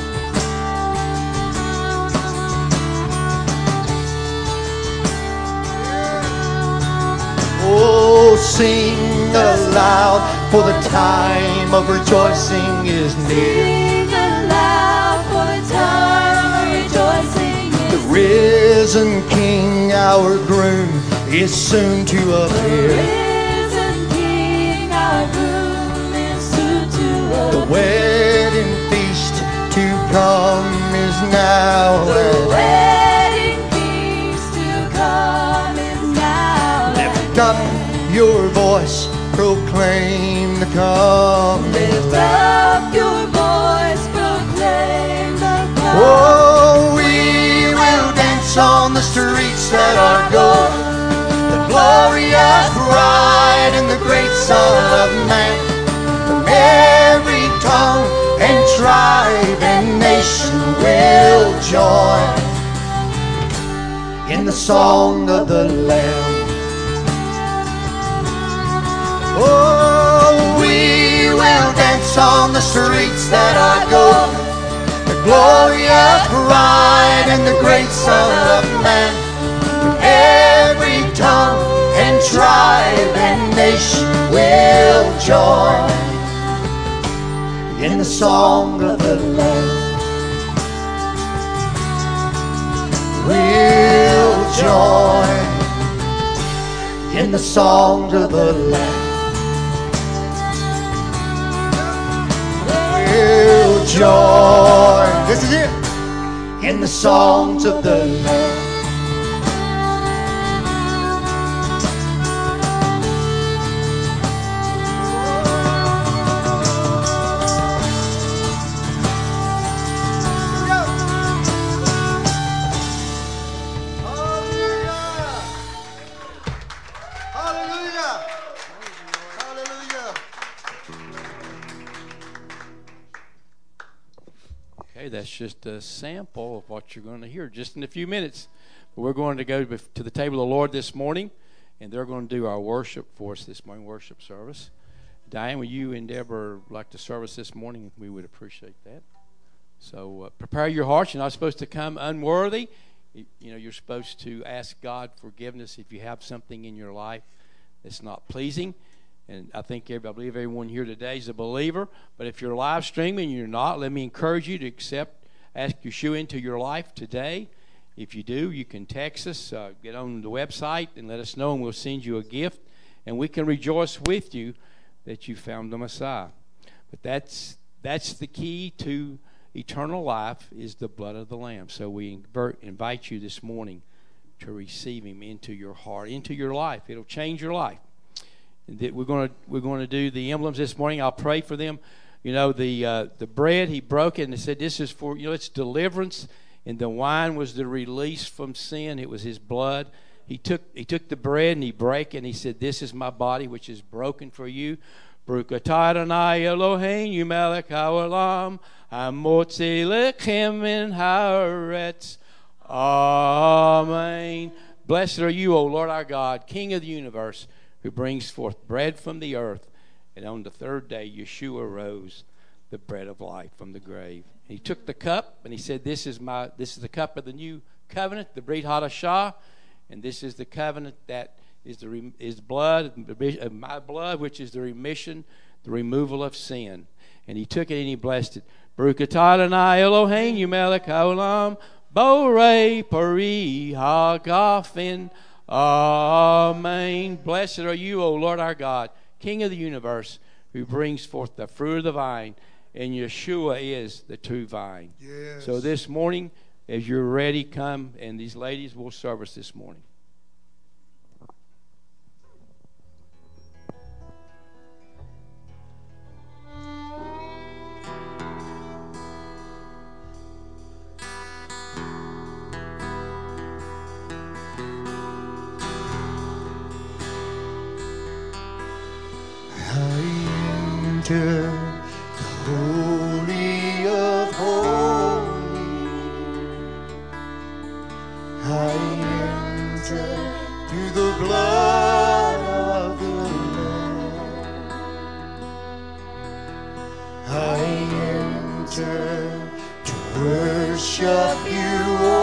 Oh, sing aloud, for the time of rejoicing is near. Sing aloud, for the time of rejoicing is The risen King, our groom, is soon to The appear. risen King, our groom, is soon to The appear. wedding feast to come is now. The wedding feast to come is now. Lift up your voice, proclaim the coming. Lift up your voice, proclaim the coming. Oh, we will dance on the streets that are gold, the glorious bride and the great Son of Man. From every tongue and tribe and nation will join in the song of the Lamb. Oh, we will dance on the streets that are gold, the glorious bride and the great Son of Man. From every tongue and tribe and nation will join in the song of the Lamb. We'll join in the song of the Lamb. We'll join, this is it, in the songs of the Lamb. That's just a sample of what you're going to hear just in a few minutes. But we're going to go to the table of the Lord this morning, and they're going to do our worship for us this morning, worship service. Diane, will you and Deborah like to serve us this morning? We would appreciate that. So uh, prepare your hearts. You're not supposed to come unworthy. You, you know, you're supposed to ask God forgiveness if you have something in your life that's not pleasing. And I think every, I believe everyone here today is a believer. But if you're live streaming and you're not, let me encourage you to accept, ask Yeshua into your life today. If you do, you can text us, uh, get on the website and let us know, and we'll send you a gift. And we can rejoice with you that you found the Messiah. But that's that's the key to eternal life, is the blood of the Lamb. So we invite, invite you this morning to receive Him into your heart, into your life. It'll change your life. That we're going to we're going to do the emblems this morning. I'll pray for them. You know, the uh, the bread, He broke it and said, "This is for, you know, it's deliverance." And the wine was the release from sin. It was His blood. he took he took the bread and he brake it and he said, "This is my body which is broken for you. Baruch atah Adonai Eloheinu melech haolam hamotzi lechem min haaretz." Amen. Blessed are you, O Lord our God, King of the universe, who brings forth bread from the earth. And on the third day, Yeshua rose, the bread of life, from the grave. And he took the cup and he said, "This is my this is the cup of the new covenant, the Brit Hadashah, and this is the covenant that is the is blood, my blood, which is the remission, the removal of sin." And he took it and he blessed it. Baruch atah Adonai Eloheinu melech haolam borei pari hagafen. Amen. Blessed are you, O Lord our God, King of the universe, who brings forth the fruit of the vine, and Yeshua is the true vine. Yes. So this morning, as you're ready, come, and these ladies will serve us this morning. Enter the Holy of Holies. I enter through the blood of the Lamb. I enter to worship you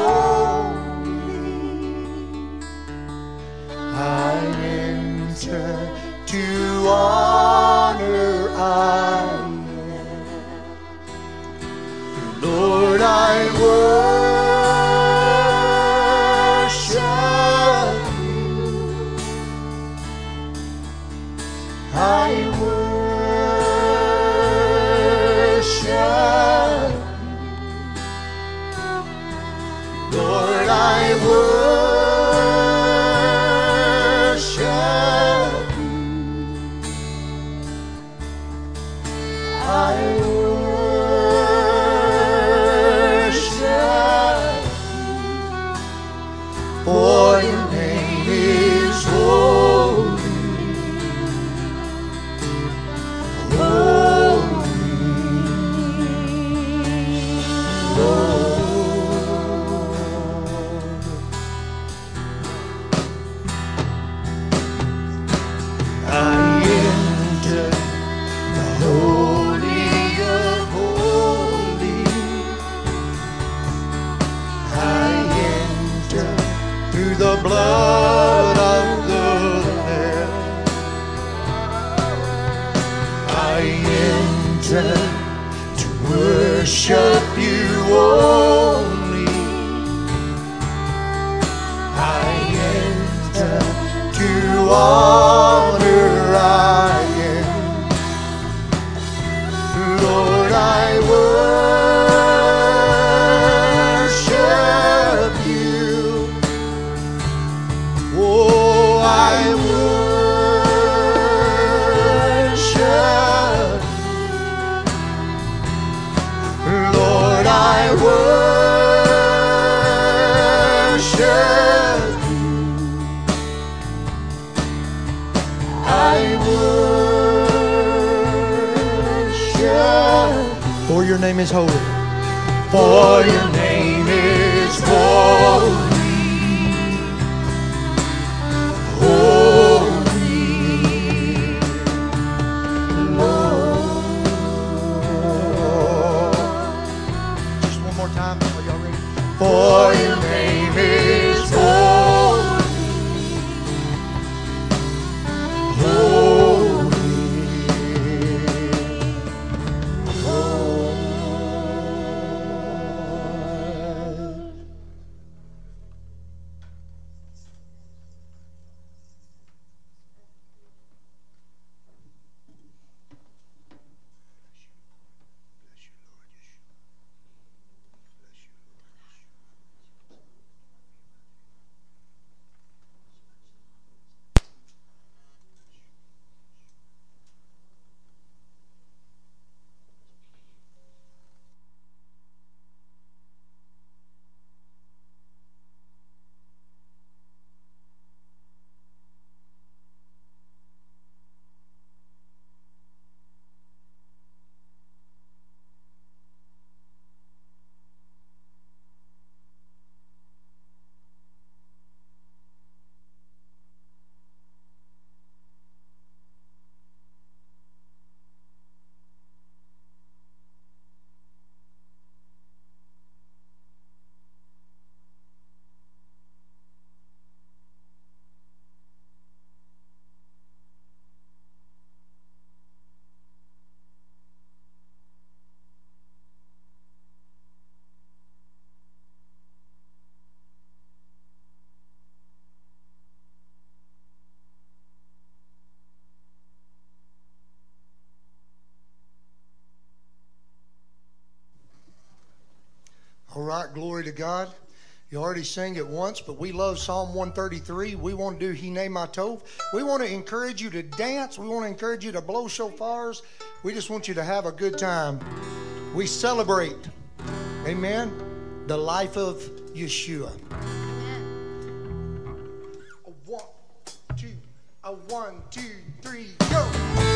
only. I enter to honor I am. Lord, I worship you. I worship you. Lord, I worship for your name is holy, holy, Lord. I enter the Holy of Holies. I enter through the blood of the Lamb. I enter to worship you only. I enter to honor I am. Lord, I worship you. Oh, I worship. Lord, I worship. I worship. For your name is holy. For your name is holy. For your name is holy, holy, holy. All right, glory to God. You already sang it once, but we love Psalm one thirty-three. We want to do Hine Matov. We want to encourage you to dance. We want to encourage you to blow shofars. We just want you to have a good time. We celebrate, amen, the life of Yeshua. A one, two, a one, two, three, go.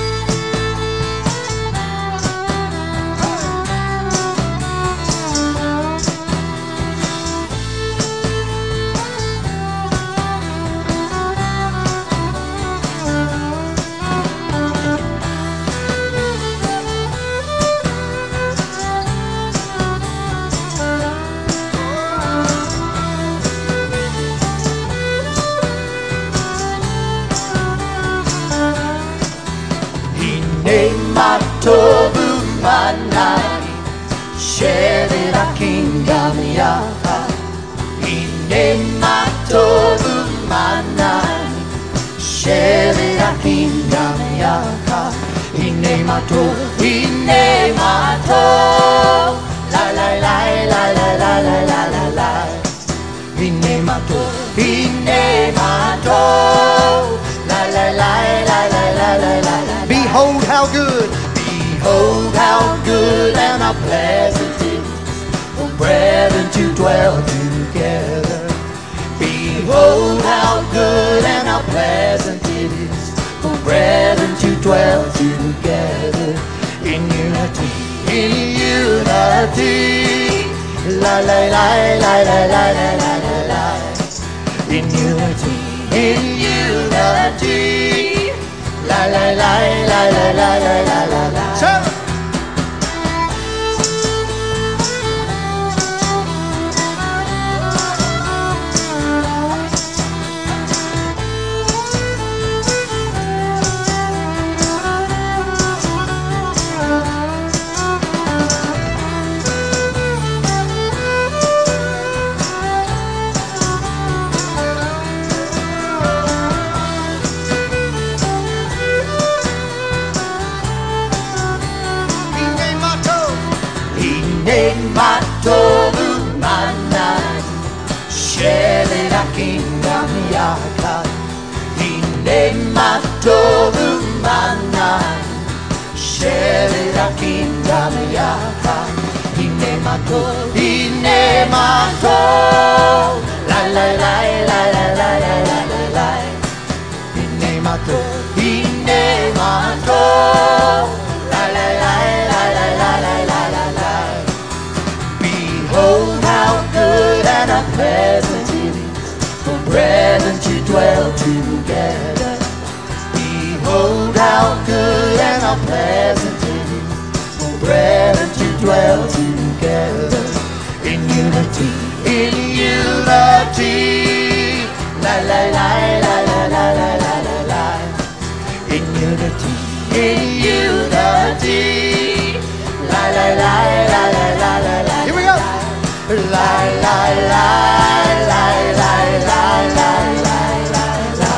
Tovu manai, shelera kingdom yaha. Ine matovu manai, shelera kingdom yaha. Ine mato, ine mato, la la la la la la la la la la. Ine mato, ine mato, la la la la la la la la. Behold how good. Behold how good and how pleasant it is for brethren to dwell together. Behold how good and how pleasant it is for brethren to dwell together in unity, in unity. La la la la la la la la la la. In unity, in unity. La la la la la la la la la la. Seven. Matovu manai, shelera kingdom yaha. Ine matovu manai, shelera kingdom yaha. Ine mato, ine mato, la la la la la la la la la la. Ine mato, ine mato, la la la la la la la la la la. Behold how good and how pleasant it is for brethren to dwell together. Behold how good and how pleasant it is for brethren to dwell together in unity, in unity. La la la la la la la la la la. In unity, in unity. La la la la la la la la. Here we go. La la la la la la la la la la.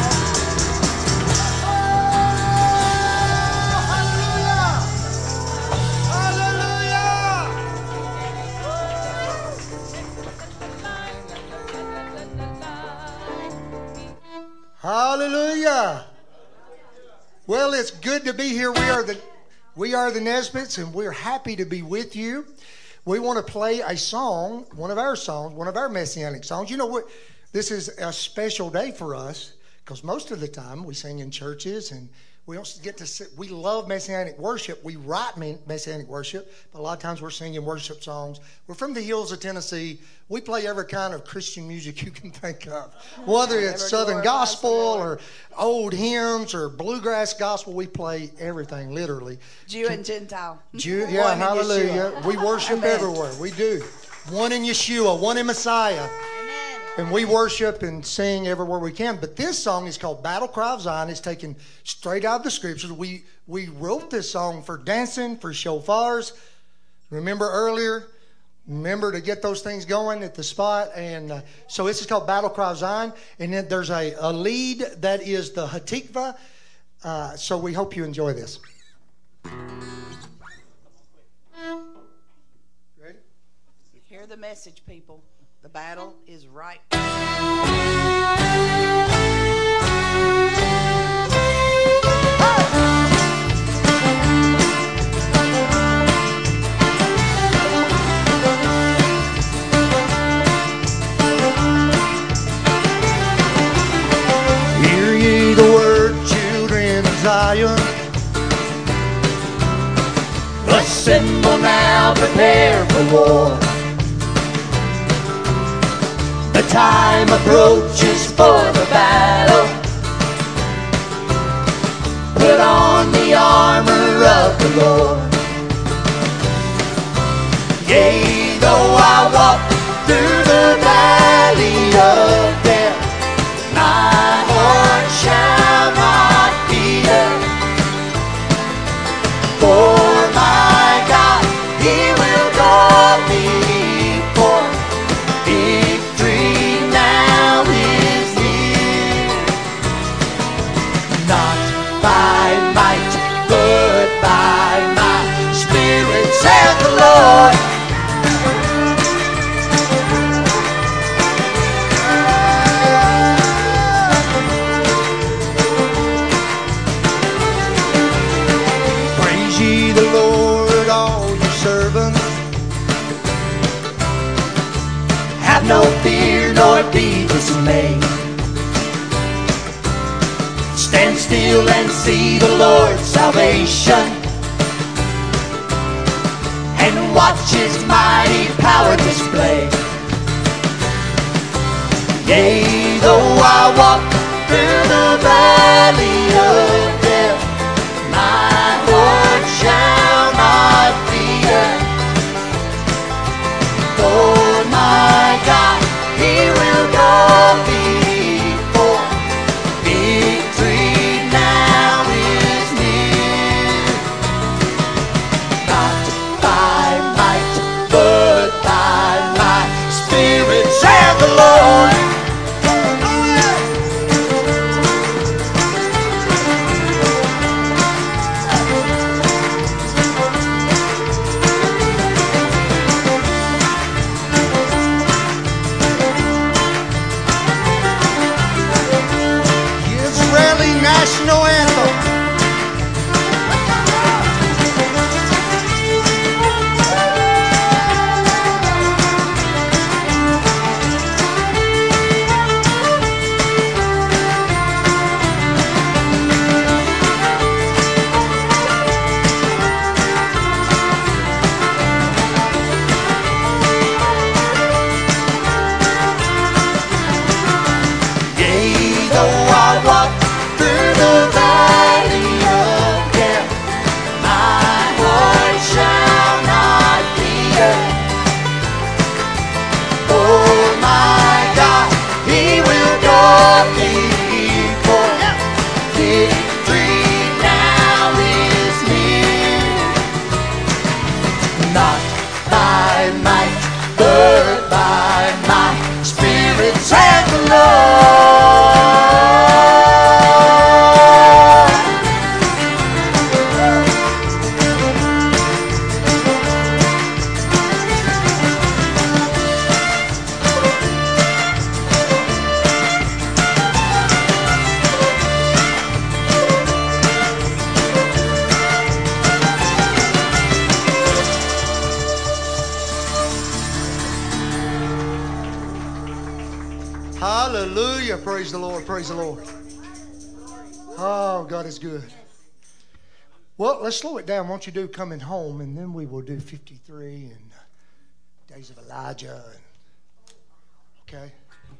Hallelujah. Well, it's good to be here. We are the we are the Nesbits, and we're happy to be with you. We want to play a song, one of our songs, one of our Messianic songs. You know what? This is a special day for us because most of the time we sing in churches and we don't get to sit. We love Messianic worship. We write Messianic worship, but a lot of times we're singing worship songs. We're from the hills of Tennessee. We play every kind of Christian music you can think of, whether it's Southern gospel or old hymns or bluegrass gospel. We play everything, literally. Jew and Gentile. Jew, yeah, hallelujah. We worship Amen. everywhere. We do. One in Yeshua, one in Messiah. And we worship and sing everywhere we can. But this song is called Battle Cry of Zion. It's taken straight out of the scriptures. We we wrote this song for dancing, for shofars. Remember earlier? Remember to get those things going at the spot. And uh, so this is called Battle Cry of Zion. And then there's a, a lead that is the Hatikva. Uh, so we hope you enjoy this. Ready? Hear the message, people. The battle is right. Hear ye the word, children of Zion. Assemble now, prepare for war. The time approaches for the battle. Put on the armor of the Lord. Yea, though I walk through the valley of death, my heart shall not fear. For my God, He will go before. Victory now is near. Not by might, but by my Spirit, saith the Lord. Praise ye the Lord, all you servants. Have no fear, nor be dismayed. Stand still and see the Lord's salvation, and watch His mighty power display. Yea, though I walk through the valley of death, my heart shall not fear. For my God, He will go before. Victory now is near. Not by might, but by my Spirit, saith the Lord. Israeli national anthem. Yea, though I walk through the valley of death, my heart shall not fear. For my God, He will go before. Victory now is near. Not by might, but by my Spirit, saith the Lord. Hallelujah. Praise the Lord. Praise the Lord. Oh, God is good. Well, let's slow it down. Won't you do Coming Home, and then we will do fifty-three and Days of Elijah. And, okay.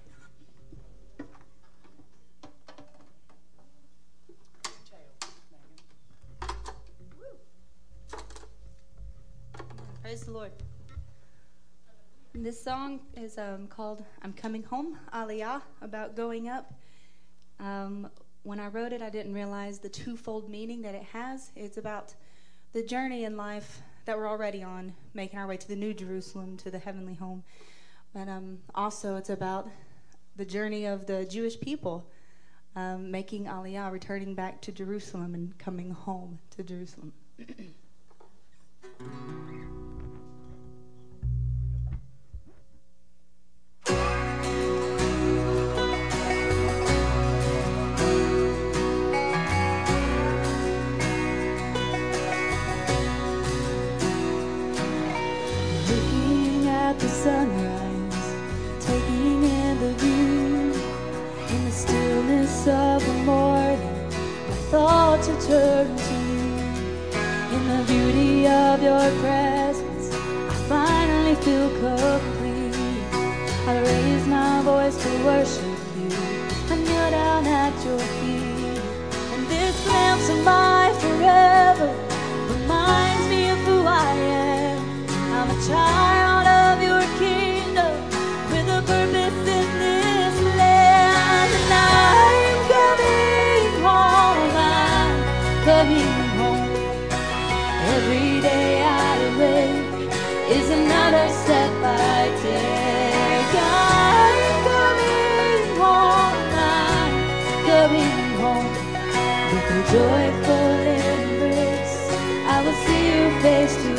Praise the Lord. This song is um, called I'm Coming Home, Aliyah, about going up. Um, when I wrote it, I didn't realize the twofold meaning that it has. It's about the journey in life that we're already on, making our way to the New Jerusalem, to the heavenly home. But um, also it's about the journey of the Jewish people, um, making Aliyah, returning back to Jerusalem and coming home to Jerusalem. thought to turn to you. In the beauty of your presence, I finally feel complete. I raise my voice to worship you. I kneel down at your feet. And this glimpse of my forever reminds me of who I am. I'm a child of your kingdom with a purpose in this land. And I'm coming home, I'm coming home. Every day I wake is another step I take. I'm coming home, I'm coming home. With a joyful embrace, I will see you face to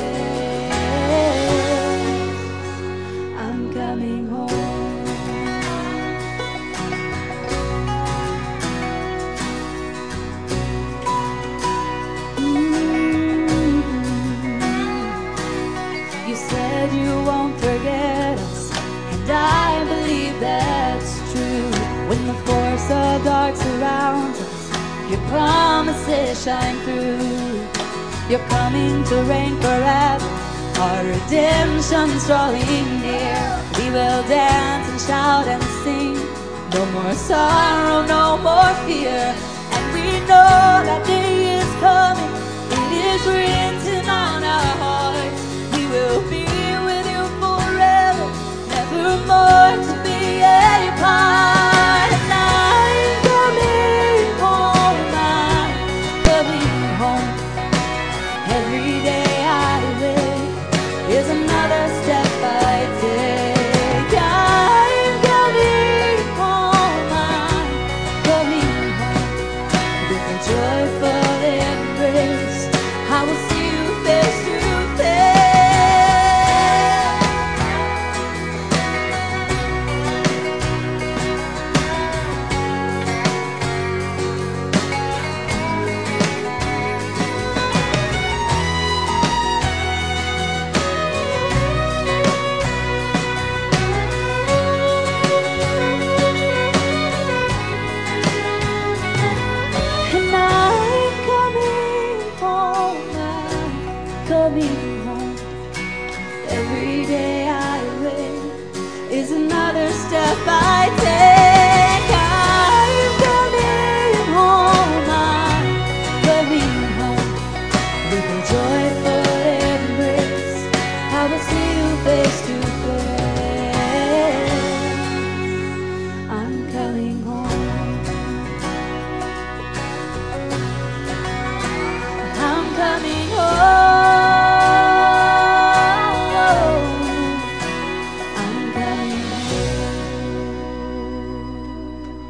face. I'm coming home. Mm-hmm. You said you won't forget us, and I believe that's true. When the force of dark surrounds us, your promises shine through. You're coming to reign forever. Our redemption's drawing near. We will dance and shout and sing. No more sorrow, no more fear. And we know that day is coming. It is written on our hearts. We will be with you forever, never more to be apart. And I'm coming home, I'm coming home. Every day I wake is another step I take. I'm coming home, I'm coming home. With a joyful embrace, I will see you face to face. And I'm coming home, I'm coming home. Every day I wake is another step I take. I'm coming home, I'm coming home. With a joyful embrace, I will see you face to face. I'm coming home. I'm coming home. I'm coming home.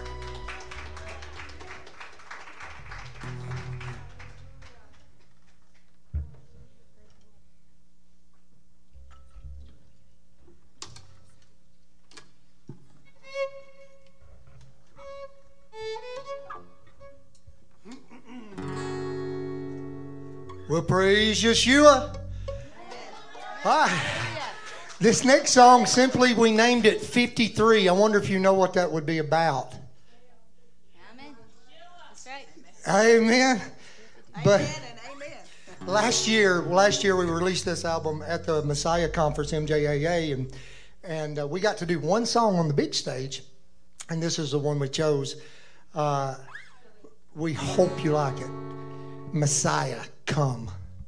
Well, praise Yeshua. Hi. This next song, simply we named it fifty-three. I wonder if you know what that would be about. Amen. That's right. Amen. But Amen and amen. last year, last year we released this album at the Messiah Conference, M J A A, and and uh, we got to do one song on the big stage, and this is the one we chose. Uh, we hope you like it. Messiah, come.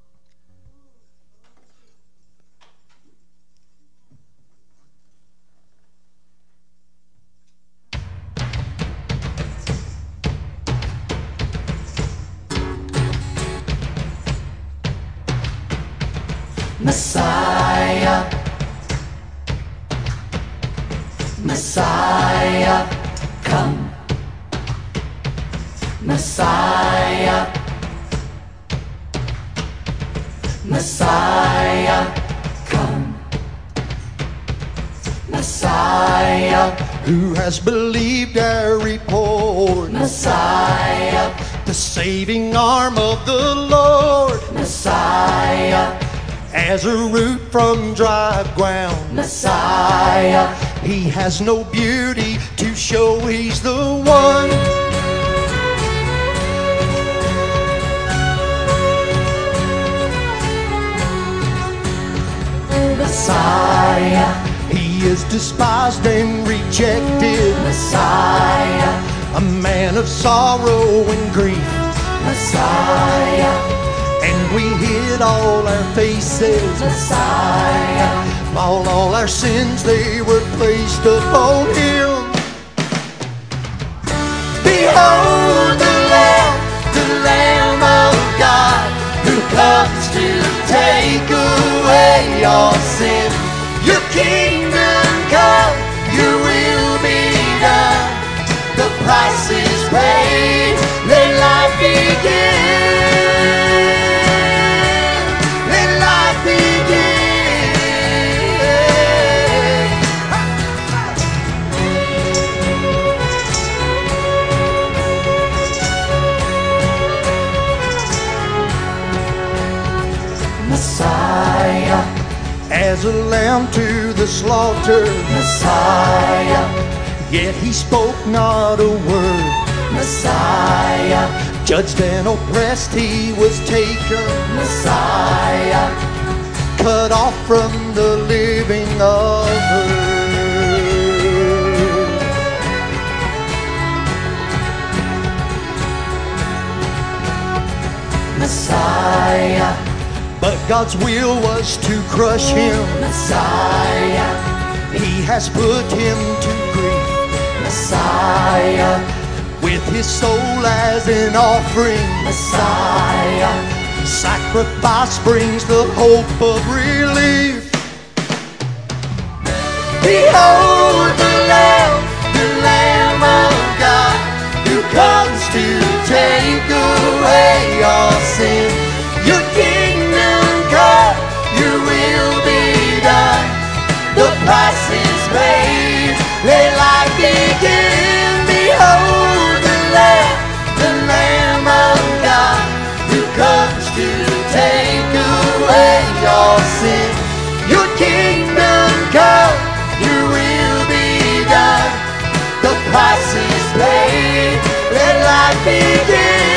Messiah, Messiah, come. Messiah, Messiah, come. Messiah, Who has believed our report? Messiah, The saving arm of the Lord, Messiah, as a root from dry ground. Messiah, He has no beauty to show He's the one. is despised and rejected. Messiah, a man of sorrow and grief. Messiah, and we hid all our faces. Messiah, All, all our sins, they were placed upon him. behold the Lamb, the Lamb of God, who comes to take away all sin. Your kingdom come, your will be done. The price is paid, let life begin. Let life begin. Messiah, As a lamb to the slaughter, Messiah, yet he spoke not a word. Messiah, Judged and oppressed, he was taken, Messiah, cut off from the living of earth. Messiah, But God's will was to crush him. Messiah, He has put him to grief. Messiah, With his soul as an offering, Messiah, sacrifice brings the hope of relief. behold the Lamb, the Lamb of God, who comes to take away all sin. Your kingdom come, your will be done. The price is paid, let life begin. Behold the Lamb, the Lamb of God, who comes to take away all sin. Your kingdom come, your will be done. The price is paid, let life begin.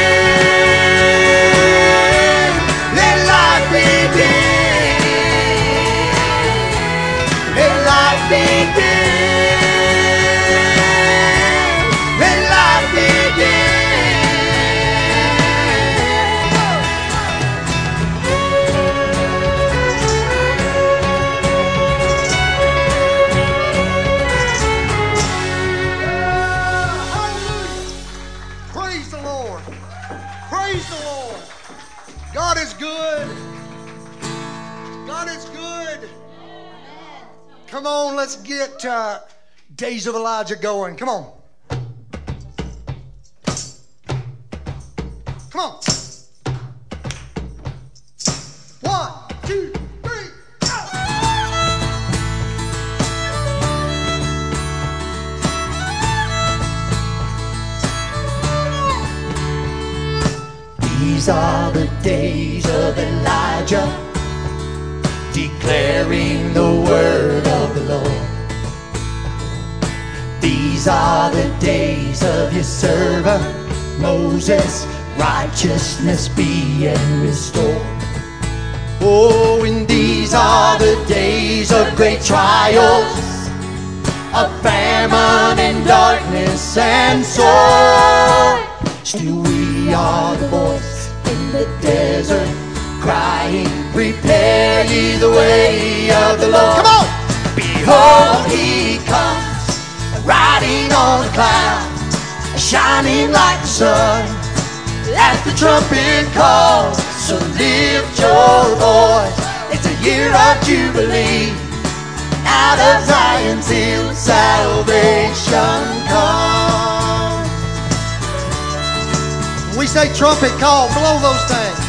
Let life begin. Let life begin. Let life begin. Praise the Lord. Praise the Lord. God is good. God is good. Come on, let's get uh, Days of Elijah going. Come on. Come on. One, two, three, go! These are the days of Elijah, declaring the word of the Lord. These are the days of his servant Moses, righteousness being restored. Oh, and these are the days of great trials, of famine and darkness and sword. Still we are the voice in the desert, crying, prepare ye the way of the Lord. Come on! Behold, he comes, riding on a cloud, shining like the sun, as the trumpet calls. So lift your voice, it's a year of jubilee. Out of Zion's hill, salvation comes. We say trumpet call, blow those things.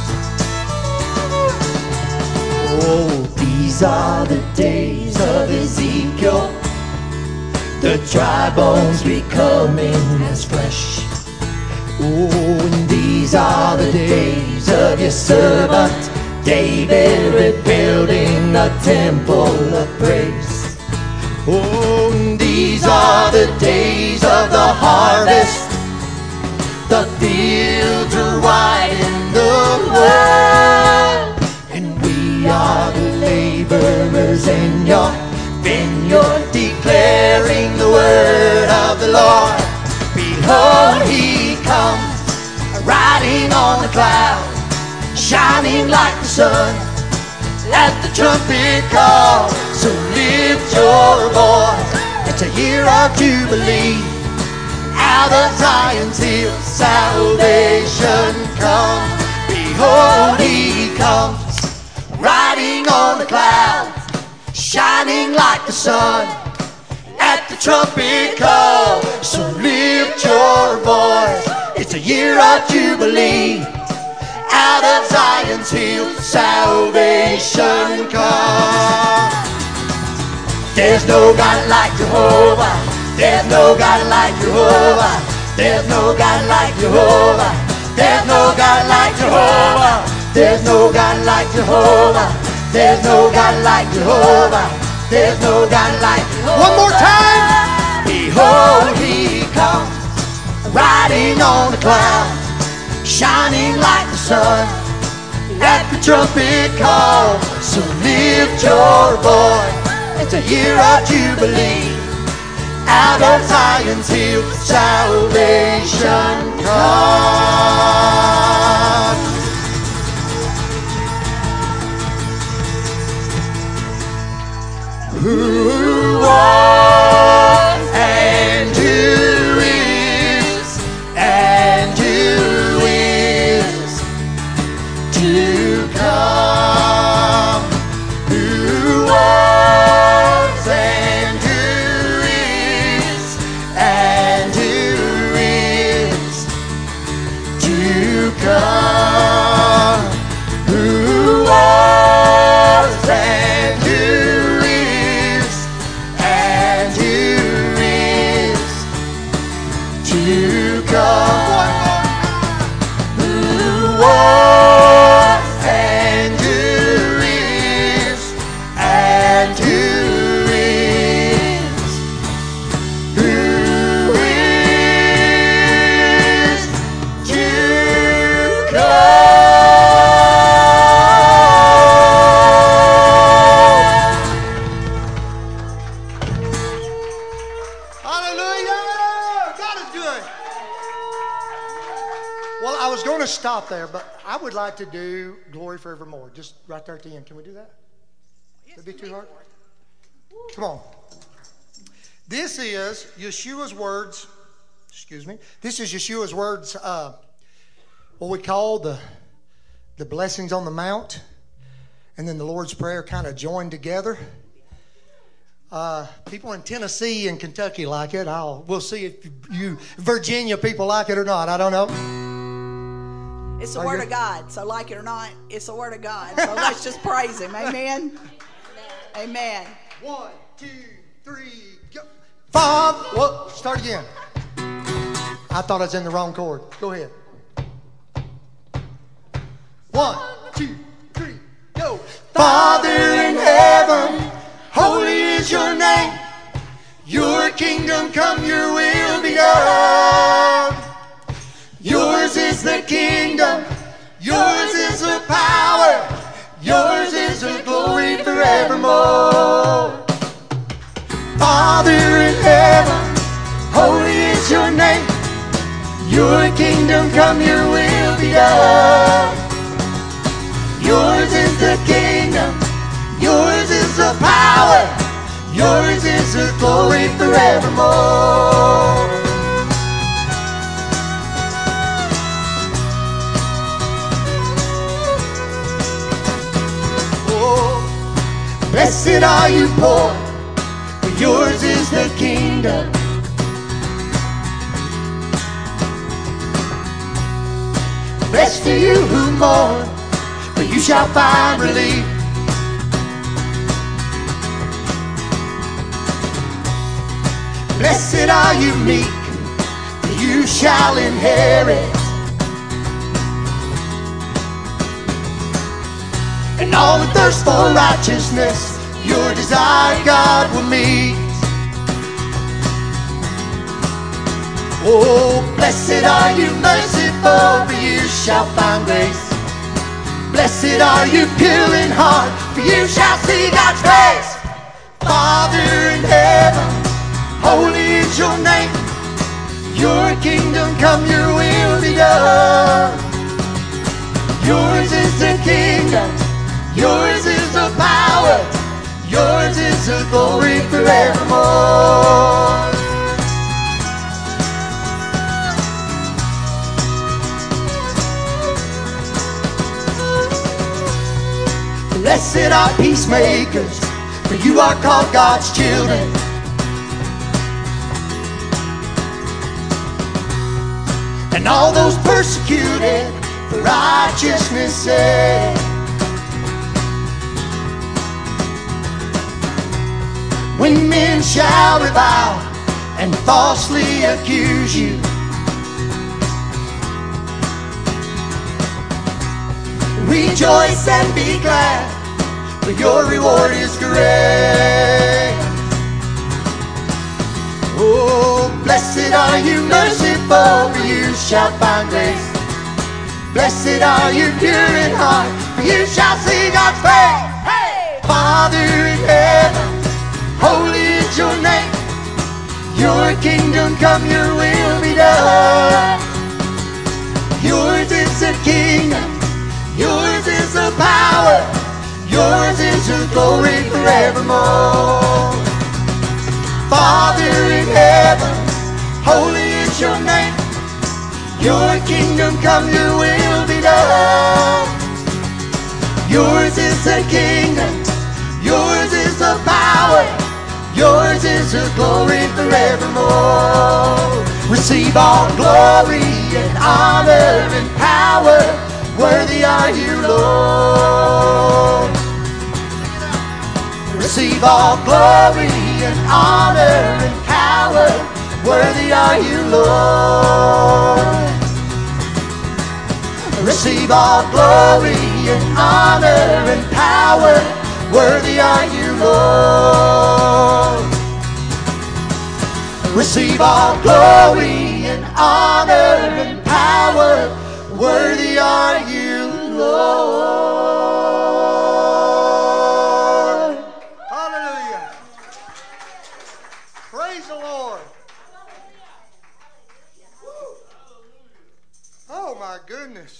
Oh, these are the days of Ezekiel, the dry bones becoming as flesh. Oh, and these are the days of your servant David, rebuilding a temple of praise. Oh, and these are the days of the harvest, the fields are white in the world, and we are the laborers in your vineyard, shining like the sun at the trumpet call. So lift your voice, it's a year of jubilee. Out of Zion's hill, salvation comes. Behold, he comes, riding on the clouds, shining like the sun at the trumpet call. So lift your voice, it's a year of jubilee. Out of Zion's hill, salvation comes. There's no God like Jehovah. There's no God like Jehovah. There's no God like Jehovah. There's no God like Jehovah. There's no God like Jehovah. There's no God like Jehovah. There's no God like Jehovah. One more time. Behold, he comes, riding on the cloud, shining like the sun at the trumpet call. So lift your voice, it's a year of jubilee. Out of Zion's hill, salvation comes. Who was and who is and who is to come. Who was and who is and who is to come. Who was and who is and who is to come. Who was and who is and who is, who is to Hallelujah! God is good. Well, I was going to stop there, but I would like to do Glory Forevermore, just right there at the end. Can we do that? Would it be too hard? Come on. This is Yeshua's words. Excuse me. This is Yeshua's words. Uh, what we call the the blessings on the mount, and then the Lord's Prayer kind of joined together. Uh, people in Tennessee and Kentucky like it. I'll we'll see if you Virginia people like it or not. I don't know. It's the Are word you? of God, so like it or not, it's the word of God. So let's just praise him. Amen. Amen. One, two, three, go. Father, whoa, start again. I thought I was in the wrong chord. Go ahead. One, two, three, go. Father in heaven, holy is your name. Your kingdom come, your will be done. Yours is the kingdom, yours is the power, yours is the glory forevermore. Father in heaven, holy is your name. Your kingdom come, your will be done. Yours is the kingdom, yours is the power, yours is the glory forevermore. Blessed are you poor, for yours is the kingdom. Blessed are you who mourn, for you shall find relief. Blessed are you meek, for you shall inherit. And all that thirst for righteousness, your desire God will meet. Oh, blessed are you merciful, for you shall find grace. Blessed are you pure in heart, for you shall see God's face. Father in heaven, holy is your name. Your kingdom come, your will be done. Yours is the Yours is the power, yours is the glory forevermore. Blessed are peacemakers, for you are called God's children. And all those persecuted for righteousness' sake. When men shall revile and falsely accuse you, rejoice and be glad, for your reward is great. Oh, blessed are you, merciful, for you shall find grace. Blessed are you, pure in heart, for you shall see God's face. Hey! Father in heaven, holy is your name. Your kingdom come, your will be done. Yours is the kingdom, yours is the power, yours is the glory forevermore. Father in heaven, holy is your name. Your kingdom come, your will be done. Yours is the kingdom, yours is the power, yours is the glory forevermore. Receive all glory and honor and power. Worthy are you, Lord. Receive all glory and honor and power. Worthy are you, Lord. Receive all glory and honor and power. Worthy are you, Lord. Receive all glory and honor and power. Worthy are you, Lord. Hallelujah. Praise the Lord. Oh my goodness.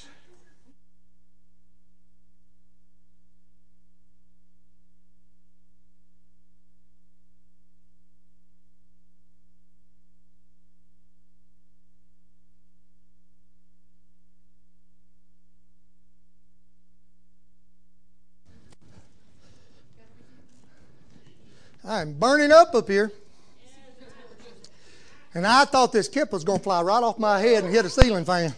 I'm burning up up here. And I thought this kip was going to fly right off my head and hit a ceiling fan.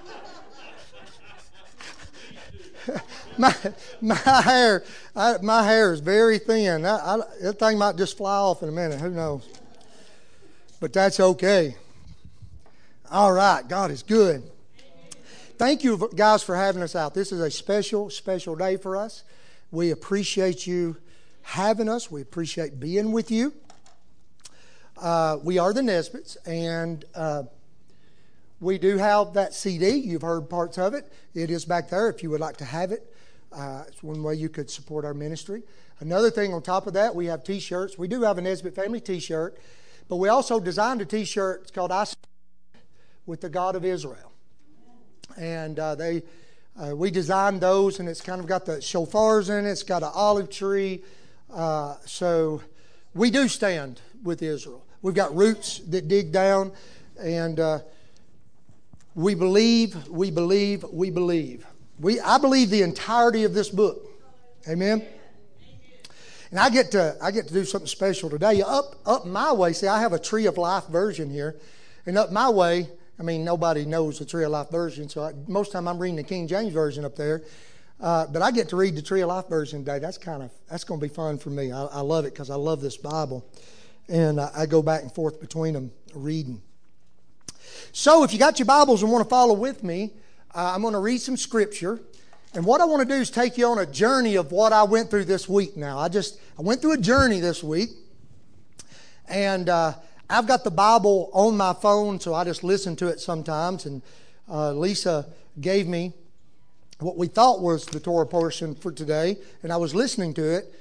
my my hair, I, my hair is very thin. I, I, that thing might just fly off in a minute. Who knows? But that's okay. All right. God is good. Thank you guys for having us out. This is a special, special day for us. We appreciate you having us. We appreciate being with you. Uh, we are the Nesbits, and uh, we do have that C D. You've heard parts of it. It is back there if you would like to have it. Uh, it's one way you could support our ministry. Another thing on top of that, we have T-shirts. We do have a Nesbit family T-shirt, but we also designed a T-shirt. It's called I Stand with the God of Israel. And uh, they, uh, we designed those, and it's kind of got the shofars in it. It's got an olive tree. Uh, so we do stand with Israel. We've got roots that dig down, and uh, we believe, we believe, we believe. We I believe the entirety of this book. Amen. And I get to I get to do something special today. Up up my way, see, I have a Tree of Life version here, and up my way, I mean, nobody knows the Tree of Life version, so I, most of the time I'm reading the King James version up there. Uh, but I get to read the Tree of Life version today. That's kind of that's going to be fun for me. I, I love it because I love this Bible, and I, I go back and forth between them reading. So, if you got your Bibles and want to follow with me, uh, I'm going to read some scripture, and what I want to do is take you on a journey of what I went through this week. Now, I just I went through a journey this week, and uh, I've got the Bible on my phone, so I just listen to it sometimes. And uh, Lisa gave me what we thought was the Torah portion for today, and I was listening to it.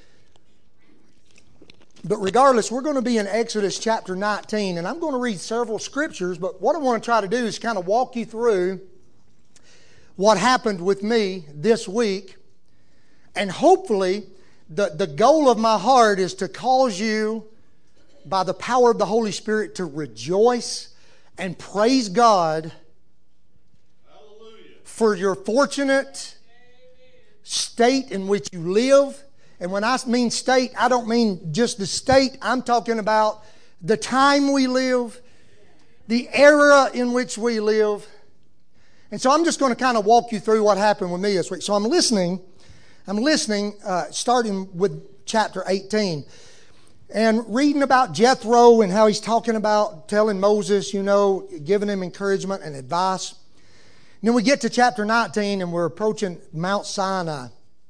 But regardless, we're going to be in Exodus chapter nineteen, and I'm going to read several scriptures, but what I want to try to do is kind of walk you through what happened with me this week And hopefully, the, the goal of my heart is to cause you, by the power of the Holy Spirit, to rejoice and praise God for your fortunate state in which you live. And when I mean state, I don't mean just the state. I'm talking about the time we live, the era in which we live. And so I'm just going to kind of walk you through what happened with me this week. So I'm listening. I'm listening, uh, starting with chapter eighteen. And reading about Jethro and how he's talking about telling Moses, you know, giving him encouragement and advice. And then we get to chapter nineteen and we're approaching Mount Sinai.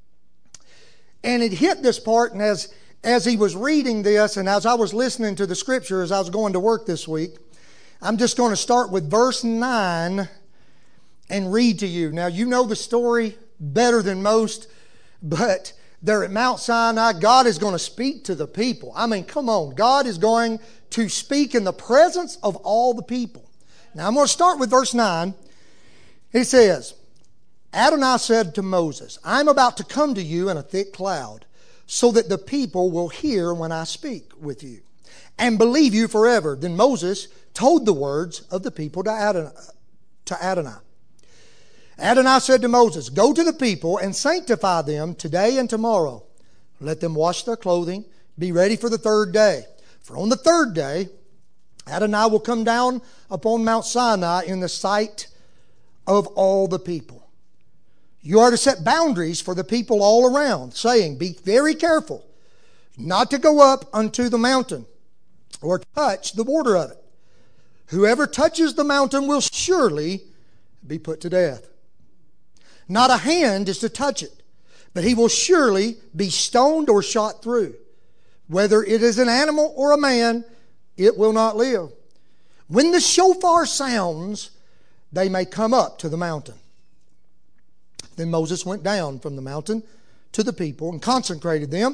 And it hit this part, and as, as he was reading this and as I was listening to the scripture as I was going to work this week, I'm just going to start with verse nine and read to you. Now, you know the story better than most, but they're at Mount Sinai. God is going to speak to the people. I mean, come on. God is going to speak in the presence of all the people. Now, I'm going to start with verse nine. It says, Adonai said to Moses, I'm about to come to you in a thick cloud, so that the people will hear when I speak with you, and believe you forever. Then Moses told the words of the people to Adonai. To Adonai. Adonai said to Moses, go to the people and sanctify them today and tomorrow. Let them wash their clothing, be ready for the third day. For on the third day, Adonai will come down upon Mount Sinai in the sight of all the people. You are to set boundaries for the people all around, saying, be very careful not to go up unto the mountain or touch the border of it. Whoever touches the mountain will surely be put to death. Not a hand is to touch it, but he will surely be stoned or shot through. Whether it is an animal or a man, it will not live. When the shofar sounds, they may come up to the mountain. Then Moses went down from the mountain to the people and consecrated them.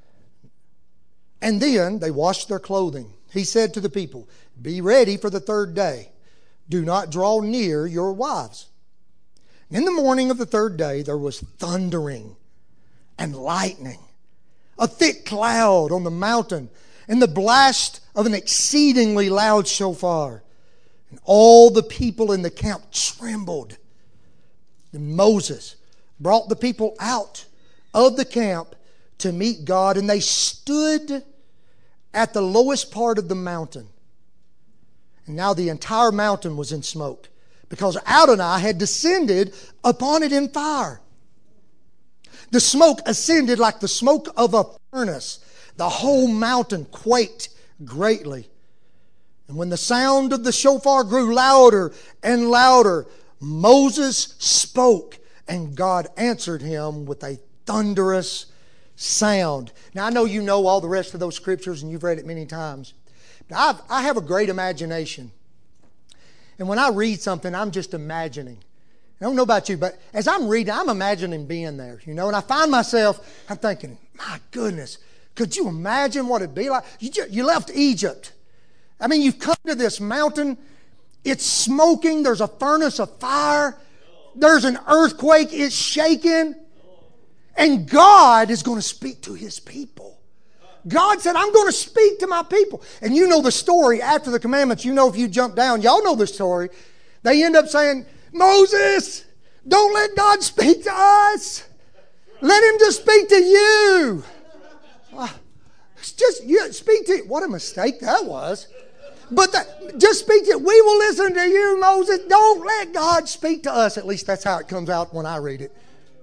And then they washed their clothing. He said to the people, be ready for the third day. Do not draw near your wives. In the morning of the third day, there was thundering and lightning, a thick cloud on the mountain, and the blast of an exceedingly loud shofar. And all the people in the camp trembled. And Moses brought the people out of the camp to meet God, and they stood at the lowest part of the mountain. And now the entire mountain was in smoke, because Adonai had descended upon it in fire. The smoke ascended like the smoke of a furnace. The whole mountain quaked greatly. And when the sound of the shofar grew louder and louder, Moses spoke, and God answered him with a thunderous sound. Now, I know you know all the rest of those scriptures, and you've read it many times. But I've, I have a great imagination. And when I read something, I'm just imagining. I don't know about you, but as I'm reading, I'm imagining being there, you know. And I find myself, I'm thinking, my goodness, could you imagine what it'd be like? You, just, you left Egypt. I mean, you've come to this mountain. It's smoking. There's a furnace of fire. There's an earthquake. It's shaking. And God is going to speak to His people. God said, I'm going to speak to my people. And you know the story after the commandments. You know, if you jump down, y'all know the story. They end up saying, Moses, don't let God speak to us. Let Him just speak to you. Uh, just you, speak to, what a mistake that was. But the, just speak to, we will listen to you, Moses. Don't let God speak to us. At least that's how it comes out when I read it.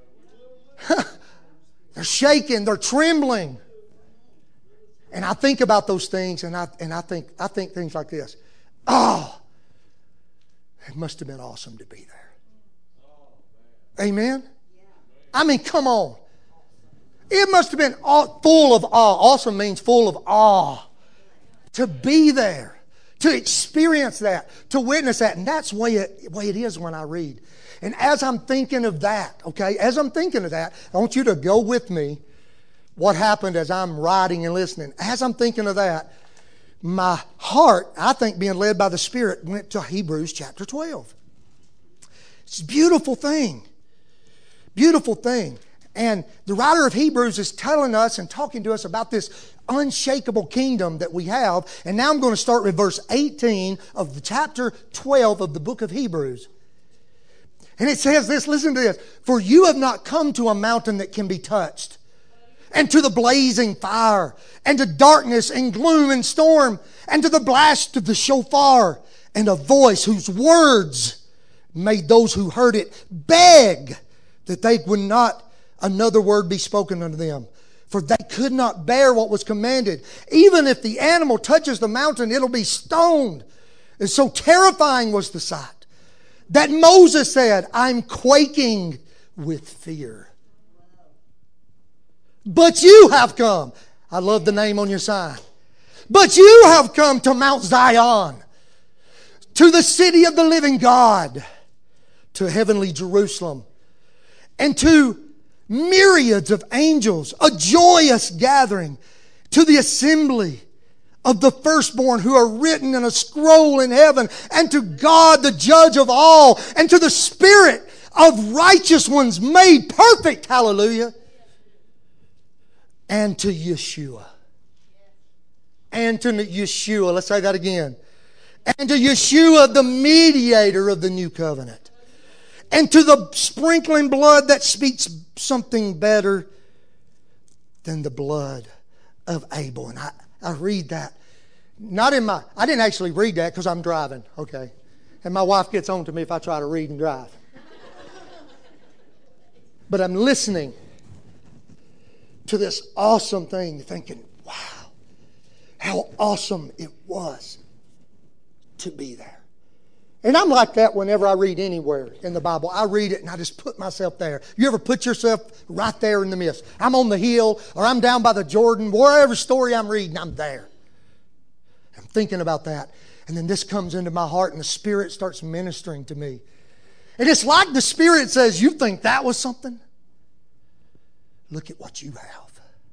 They're shaking, they're trembling. And I think about those things, and I and I think I think things like this. Oh, it must have been awesome to be there. Amen? I mean, come on. It must have been all, full of awe. Awesome means full of awe. To be there. To experience that. To witness that. And that's the way it, way it is when I read. And as I'm thinking of that, okay, as I'm thinking of that, I want you to go with me what happened as I'm writing and listening. As I'm thinking of that, my heart, I think being led by the Spirit, went to Hebrews chapter twelve. It's a beautiful thing. Beautiful thing. And the writer of Hebrews is telling us and talking to us about this unshakable kingdom that we have. And now I'm going to start with verse eighteen of the chapter twelve of the book of Hebrews. And it says this, listen to this. For you have not come to a mountain that can be touched, and to the blazing fire, and to darkness and gloom and storm, and to the blast of the shofar, and a voice whose words made those who heard it beg that they would not another word be spoken unto them. For they could not bear what was commanded. Even if the animal touches the mountain, it'll be stoned. And so terrifying was the sight that Moses said, I'm quaking with fear. But you have come. I love the name on your sign. But you have come to Mount Zion, to the city of the living God, to heavenly Jerusalem, and to myriads of angels, a joyous gathering, to the assembly of the firstborn who are written in a scroll in heaven, and to God the judge of all, and to the spirit of righteous ones made perfect, hallelujah, and to Yeshua. And to Yeshua, let's say that again. And to Yeshua, the mediator of the new covenant. And to the sprinkling blood that speaks something better than the blood of Abel. And I, I read that. Not in my, I didn't actually read that because I'm driving, okay? And my wife gets on to me if I try to read and drive. But I'm listening to this awesome thing, thinking, wow, how awesome it was to be there. And I'm like that whenever I read anywhere in the Bible. I read it and I just put myself there. You ever put yourself right there in the midst? I'm on the hill or I'm down by the Jordan. Wherever story I'm reading, I'm there. I'm thinking about that. And then this comes into my heart and the Spirit starts ministering to me. And it's like the Spirit says, you think that was something? Look at what you have.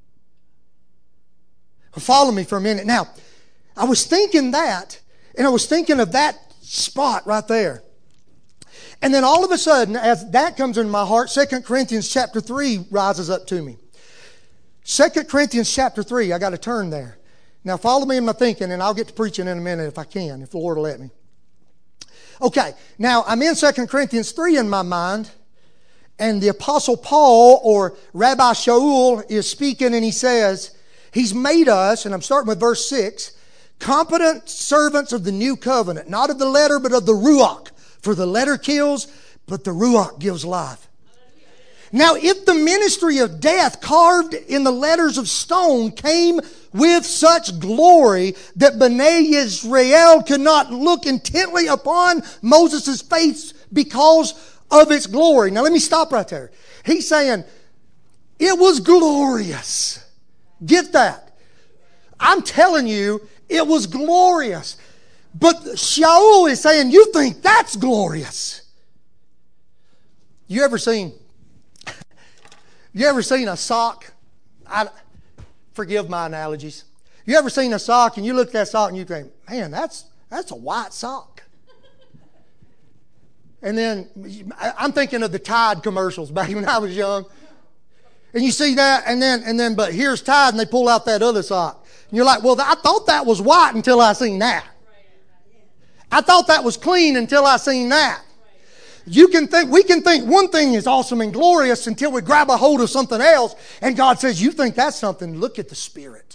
Well, follow me for a minute. Now, I was thinking that, and I was thinking of that spot right there. And then all of a sudden, as that comes into my heart, Second Corinthians chapter three rises up to me. Second Corinthians chapter three, I got to turn there. Now follow me in my thinking, and I'll get to preaching in a minute if I can, if the Lord will let me. Okay, now I'm in Second Corinthians three in my mind, and the Apostle Paul, or Rabbi Shaul, is speaking, and he says, He's made us, and I'm starting with verse six, competent servants of the new covenant, not of the letter, but of the Ruach. For the letter kills, but the Ruach gives life. Now, if the ministry of death carved in the letters of stone came with such glory that Bnei Israel could not look intently upon Moses' face because of its glory. Now, let me stop right there. He's saying, it was glorious. Get that. I'm telling you, it was glorious. But Shaul is saying, you think that's glorious. You ever seen, you ever seen a sock? I, forgive my analogies. You ever seen a sock and you look at that sock and you think, man, that's, that's a white sock. And then I'm thinking of the Tide commercials back when I was young. And you see that, and then, and then, but here's Tide, and they pull out that other sock. And you're like, well, I thought that was white until I seen that. I thought that was clean until I seen that. You can think, we can think one thing is awesome and glorious until we grab a hold of something else, and God says, you think that's something, look at the Spirit.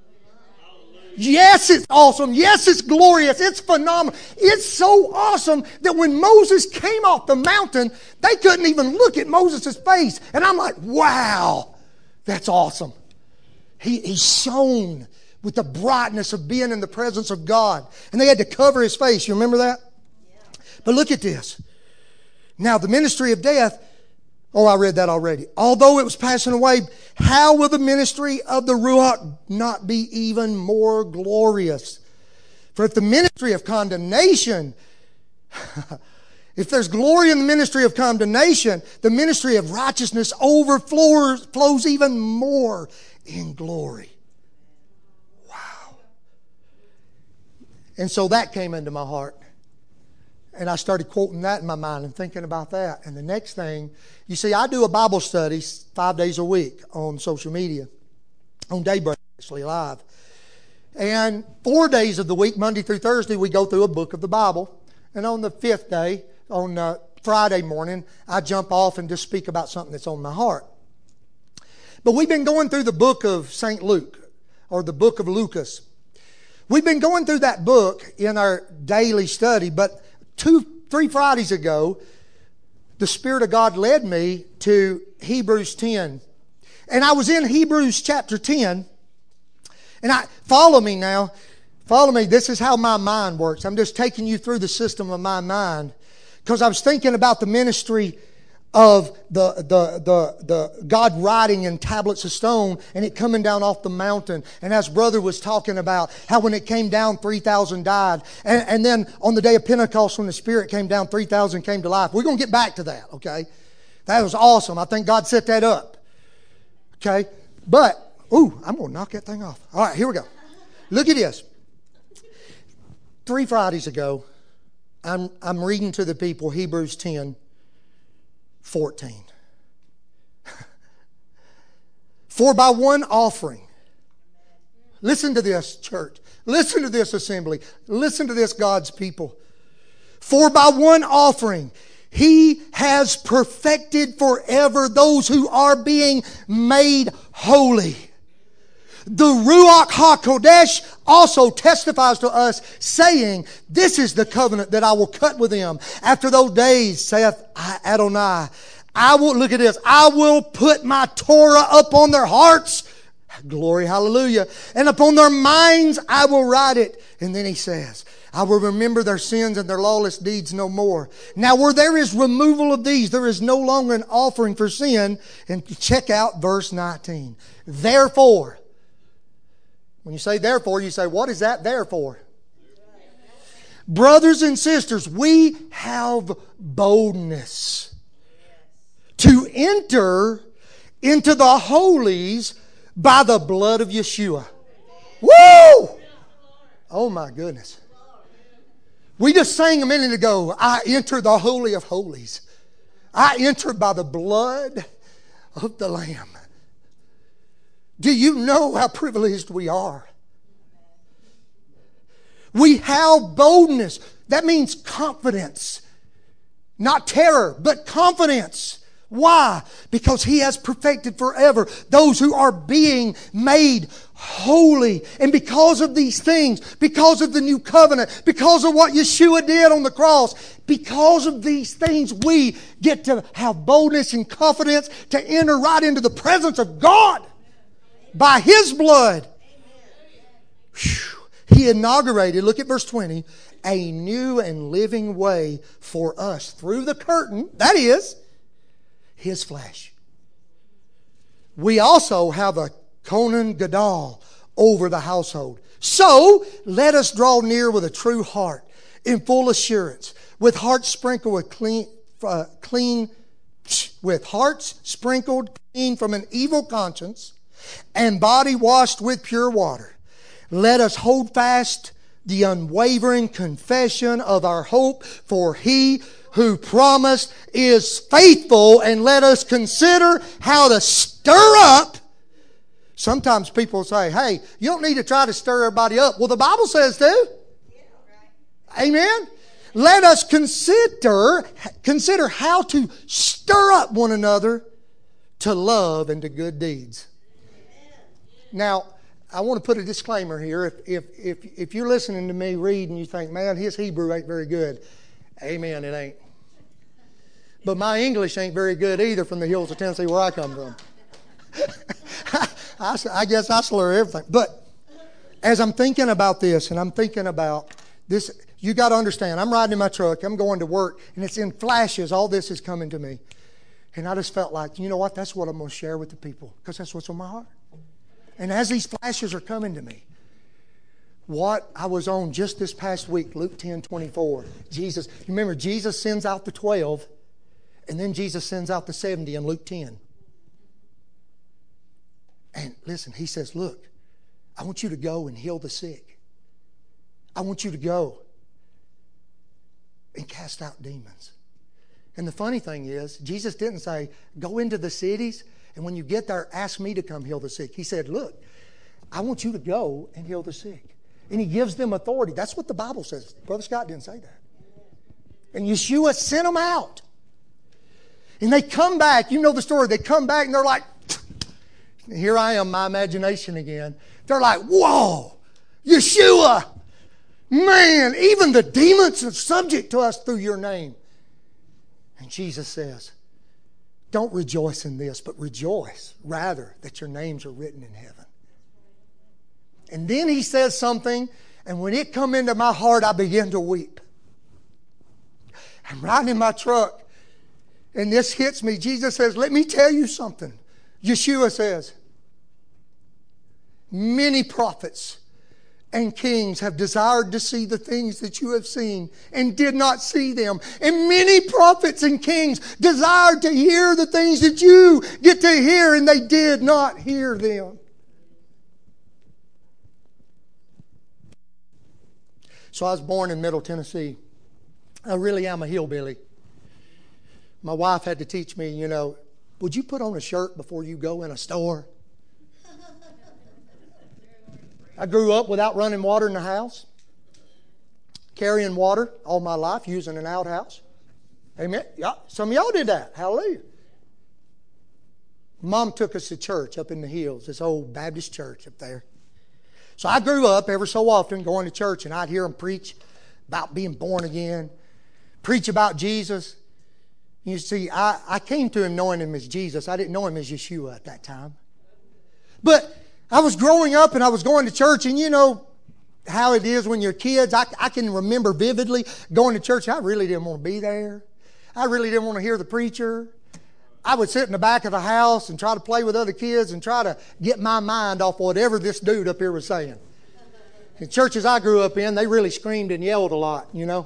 Yes, it's awesome. Yes, it's glorious. It's phenomenal. It's so awesome that when Moses came off the mountain, they couldn't even look at Moses' face. And I'm like, wow, that's awesome. He, he shone with the brightness of being in the presence of God. And they had to cover his face. You remember that? Yeah. But look at this. Now, the ministry of death, oh, I read that already. Although it was passing away, how will the ministry of the Ruach not be even more glorious? For if the ministry of condemnation, if there's glory in the ministry of condemnation, the ministry of righteousness overflows flows even more in glory. Wow. And so that came into my heart. And I started quoting that in my mind and thinking about that. And the next thing, you see, I do a Bible study five days a week on social media, on Daybreak, actually, live. And four days of the week, Monday through Thursday, we go through a book of the Bible. And on the fifth day, on uh, Friday morning, I jump off and just speak about something that's on my heart. But we've been going through the book of Saint Luke, or the book of Lucas. We've been going through that book in our daily study, but two, three Fridays ago, the Spirit of God led me to Hebrews ten. And I was in Hebrews chapter ten. And I follow me now. Follow me. This is how my mind works. I'm just taking you through the system of my mind. Because I was thinking about the ministry of the, the, the, the God writing in tablets of stone and it coming down off the mountain. And as brother was talking about how when it came down, three thousand died. And, and then on the day of Pentecost, when the Spirit came down, three thousand came to life. We're going to get back to that, okay? That was awesome. I think God set that up. Okay? But, ooh, I'm going to knock that thing off. All right, here we go. Look at this. Three Fridays ago, I'm, I'm reading to the people Hebrews ten. fourteen. For by one offering, listen to this, church. Listen to this, assembly. Listen to this, God's people. For by one offering, He has perfected forever those who are being made holy. The Ruach HaKodesh also testifies to us, saying, this is the covenant that I will cut with them. After those days, saith Adonai, I will, look at this, I will put my Torah upon their hearts. Glory, hallelujah. And upon their minds I will write it. And then he says, I will remember their sins and their lawless deeds no more. Now where there is removal of these, there is no longer an offering for sin. And check out verse nineteen. Therefore, when you say therefore, you say, what is that there for? Brothers and sisters, we have boldness to enter into the holies by the blood of Yeshua. Woo! Oh my goodness. We just sang a minute ago, I enter the Holy of Holies. I enter by the blood of the Lamb. Do you know how privileged we are? We have boldness. That means confidence. Not terror, but confidence. Why? Because He has perfected forever those who are being made holy. And because of these things, because of the new covenant, because of what Yeshua did on the cross, because of these things, we get to have boldness and confidence to enter right into the presence of God. By His blood. Whew. He inaugurated, look at verse twenty, a new and living way for us through the curtain, that is, His flesh. We also have a Kohen Gadol over the household. So, let us draw near with a true heart, in full assurance, with hearts sprinkled with clean, uh, clean, with hearts sprinkled clean from an evil conscience, and body washed with pure water. Let us hold fast the unwavering confession of our hope, for He who promised is faithful. And let us consider how to stir up. Sometimes people say, hey, you don't need to try to stir everybody up. Well, the Bible says to. Amen. Let us consider, consider how to stir up one another to love and to good deeds. Now, I want to put a disclaimer here. If, if, if, if you're listening to me read and you think, man, his Hebrew ain't very good. Amen, it ain't. But my English ain't very good either from the hills of Tennessee where I come from. I, I guess I slur everything. But as I'm thinking about this and I'm thinking about this, you got to understand, I'm riding in my truck, I'm going to work, and it's in flashes, all this is coming to me. And I just felt like, you know what, that's what I'm going to share with the people because that's what's on my heart. And as these flashes are coming to me, what I was on just this past week, Luke ten twenty-four. Jesus, you remember Jesus sends out the twelve, and then Jesus sends out the seventy in Luke ten. And listen, He says, look, I want you to go and heal the sick. I want you to go and cast out demons. And the funny thing is, Jesus didn't say, go into the cities, and when you get there, ask me to come heal the sick. He said, look, I want you to go and heal the sick. And He gives them authority. That's what the Bible says. Brother Scott didn't say that. And Yeshua sent them out. And they come back. You know the story. They come back and they're like, here I am, my imagination again. They're like, whoa, Yeshua, man, even the demons are subject to us through your name. And Jesus says, don't rejoice in this, but rejoice rather that your names are written in heaven. And then He says something, and when it come into my heart, I begin to weep. I'm riding in my truck, and this hits me. Jesus says, let me tell you something. Yeshua says, many prophets and kings have desired to see the things that you have seen and did not see them. And many prophets and kings desired to hear the things that you get to hear, and they did not hear them. So I was born in Middle Tennessee. I really am a hillbilly. My wife had to teach me, you know, would you put on a shirt before you go in a store? I grew up without running water in the house, carrying water all my life, using an outhouse. Amen. Yeah, some of y'all did that. Hallelujah. Mom took us to church up in the hills, this old Baptist church up there. So I grew up ever so often going to church, and I'd hear them preach about being born again, preach about Jesus. You see, I, I came to Him knowing Him as Jesus. I didn't know Him as Yeshua at that time. But I was growing up and I was going to church, and you know how it is when you're kids. I, I can remember vividly going to church. I really didn't want to be there. I really didn't want to hear the preacher. I would sit in the back of the house and try to play with other kids and try to get my mind off whatever this dude up here was saying. The churches I grew up in, they really screamed and yelled a lot, you know.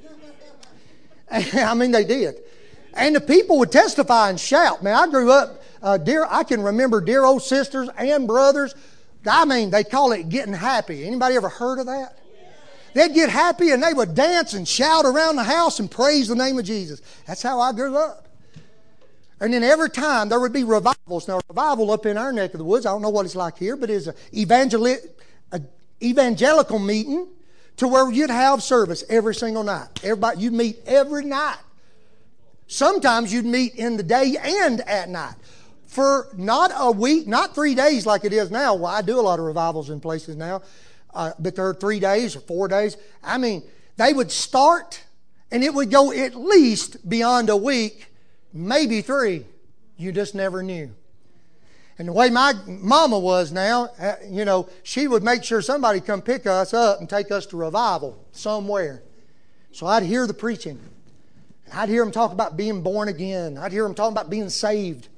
I mean, they did. And the people would testify and shout. Man, I grew up, uh, dear. I can remember dear old sisters and brothers. I mean, they call it getting happy. Anybody ever heard of that? They'd get happy and they would dance and shout around the house and praise the name of Jesus. That's how I grew up. And then every time there would be revivals. Now, revival up in our neck of the woods, I don't know what it's like here, but it's an evangeli- a evangelical meeting to where you'd have service every single night. Everybody, you'd meet every night. Sometimes you'd meet in the day and at night. For not a week, not three days like it is now. Well, I do a lot of revivals in places now. Uh, but there are three days or four days. I mean, they would start and it would go at least beyond a week, maybe three. You just never knew. And the way my mama was now, you know, she would make sure somebody come pick us up and take us to revival somewhere. So I'd hear the preaching. I'd hear them talk about being born again. I'd hear them talking about being saved.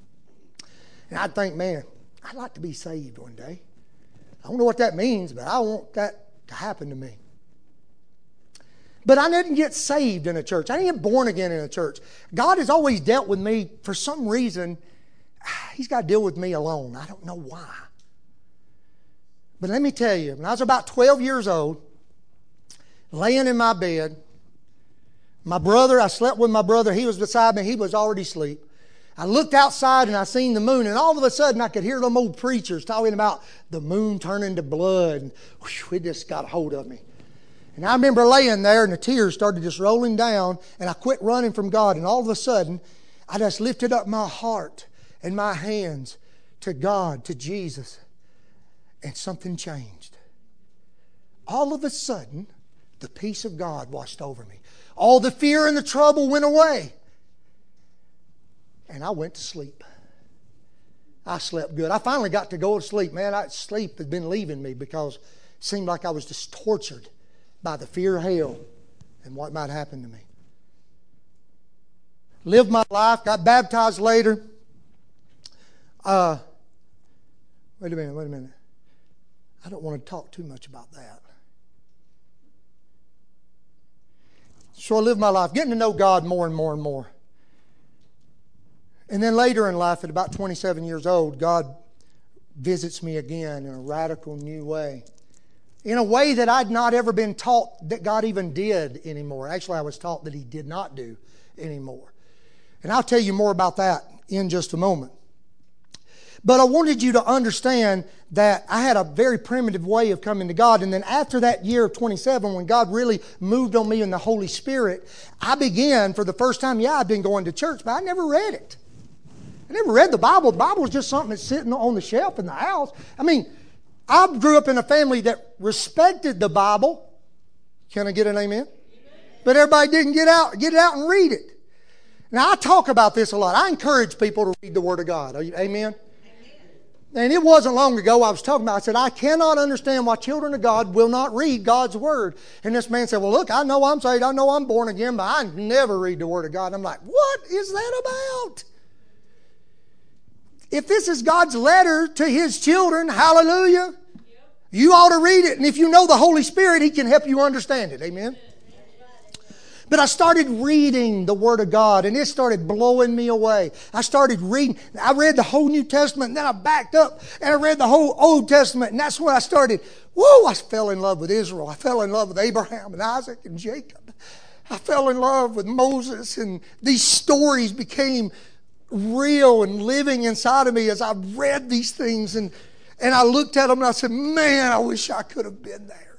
And I'd think, man, I'd like to be saved one day. I don't know what that means, but I want that to happen to me. But I didn't get saved in a church. I didn't get born again in a church. God has always dealt with me for some reason. He's got to deal with me alone. I don't know why. But let me tell you, when I was about twelve years old, laying in my bed, my brother, I slept with my brother. He was beside me. He was already asleep. I looked outside and I seen the moon, and all of a sudden I could hear them old preachers talking about the moon turning to blood. And whew, it just got a hold of me. And I remember laying there and the tears started just rolling down, and I quit running from God. And all of a sudden, I just lifted up my heart and my hands to God, to Jesus, and something changed. All of a sudden, the peace of God washed over me. All the fear and the trouble went away. And I went to sleep. I slept good. I finally got to go to sleep. Man, I, sleep had been leaving me because it seemed like I was just tortured by the fear of hell and what might happen to me. Lived my life, got baptized later. Uh, wait a minute, wait a minute. I don't want to talk too much about that. So I lived my life, getting to know God more and more and more. And then later in life, at about twenty-seven years old, God visits me again in a radical new way. in a way that I'd not ever been taught that God even did anymore. Actually, I was taught that He did not do anymore. And I'll tell you more about that in just a moment. But I wanted you to understand that I had a very primitive way of coming to God. And then after that year of twenty-seven, when God really moved on me in the Holy Spirit, I began for the first time, yeah, I've been going to church, but I never read it. I never read the Bible. The Bible was just something that's sitting on the shelf in the house. I mean, I grew up in a family that respected the Bible. Can I get an amen? Amen. But everybody didn't get out, get out and read it. Now, I talk about this a lot. I encourage people to read the Word of God. Amen? Amen? And it wasn't long ago I was talking about, I said, I cannot understand why children of God will not read God's Word. And this man said, well, look, I know I'm saved. I know I'm born again, but I never read the Word of God. And I'm like, what is that about? If this is God's letter to His children, hallelujah, you ought to read it. And if you know the Holy Spirit, He can help you understand it. Amen? But I started reading the Word of God, and it started blowing me away. I started reading. I read the whole New Testament, and then I backed up, and I read the whole Old Testament, and that's when I started. Whoa, I fell in love with Israel. I fell in love with Abraham and Isaac and Jacob. I fell in love with Moses, and these stories became real and living inside of me as I read these things, and, and I looked at them, and I said, man, I wish I could have been there.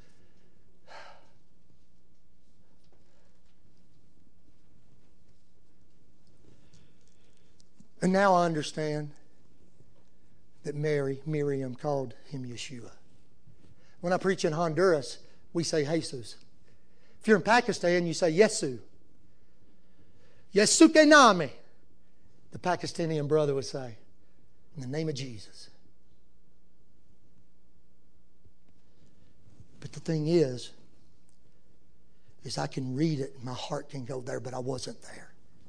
And now I understand that Mary, Miriam called him Yeshua. When I preach in Honduras, we say Jesus. If you're in Pakistan, you say Yesu. Yesu ke name, the Pakistani brother would say, in the name of Jesus. But the thing is, is I can read it, my heart can go there, but I wasn't there.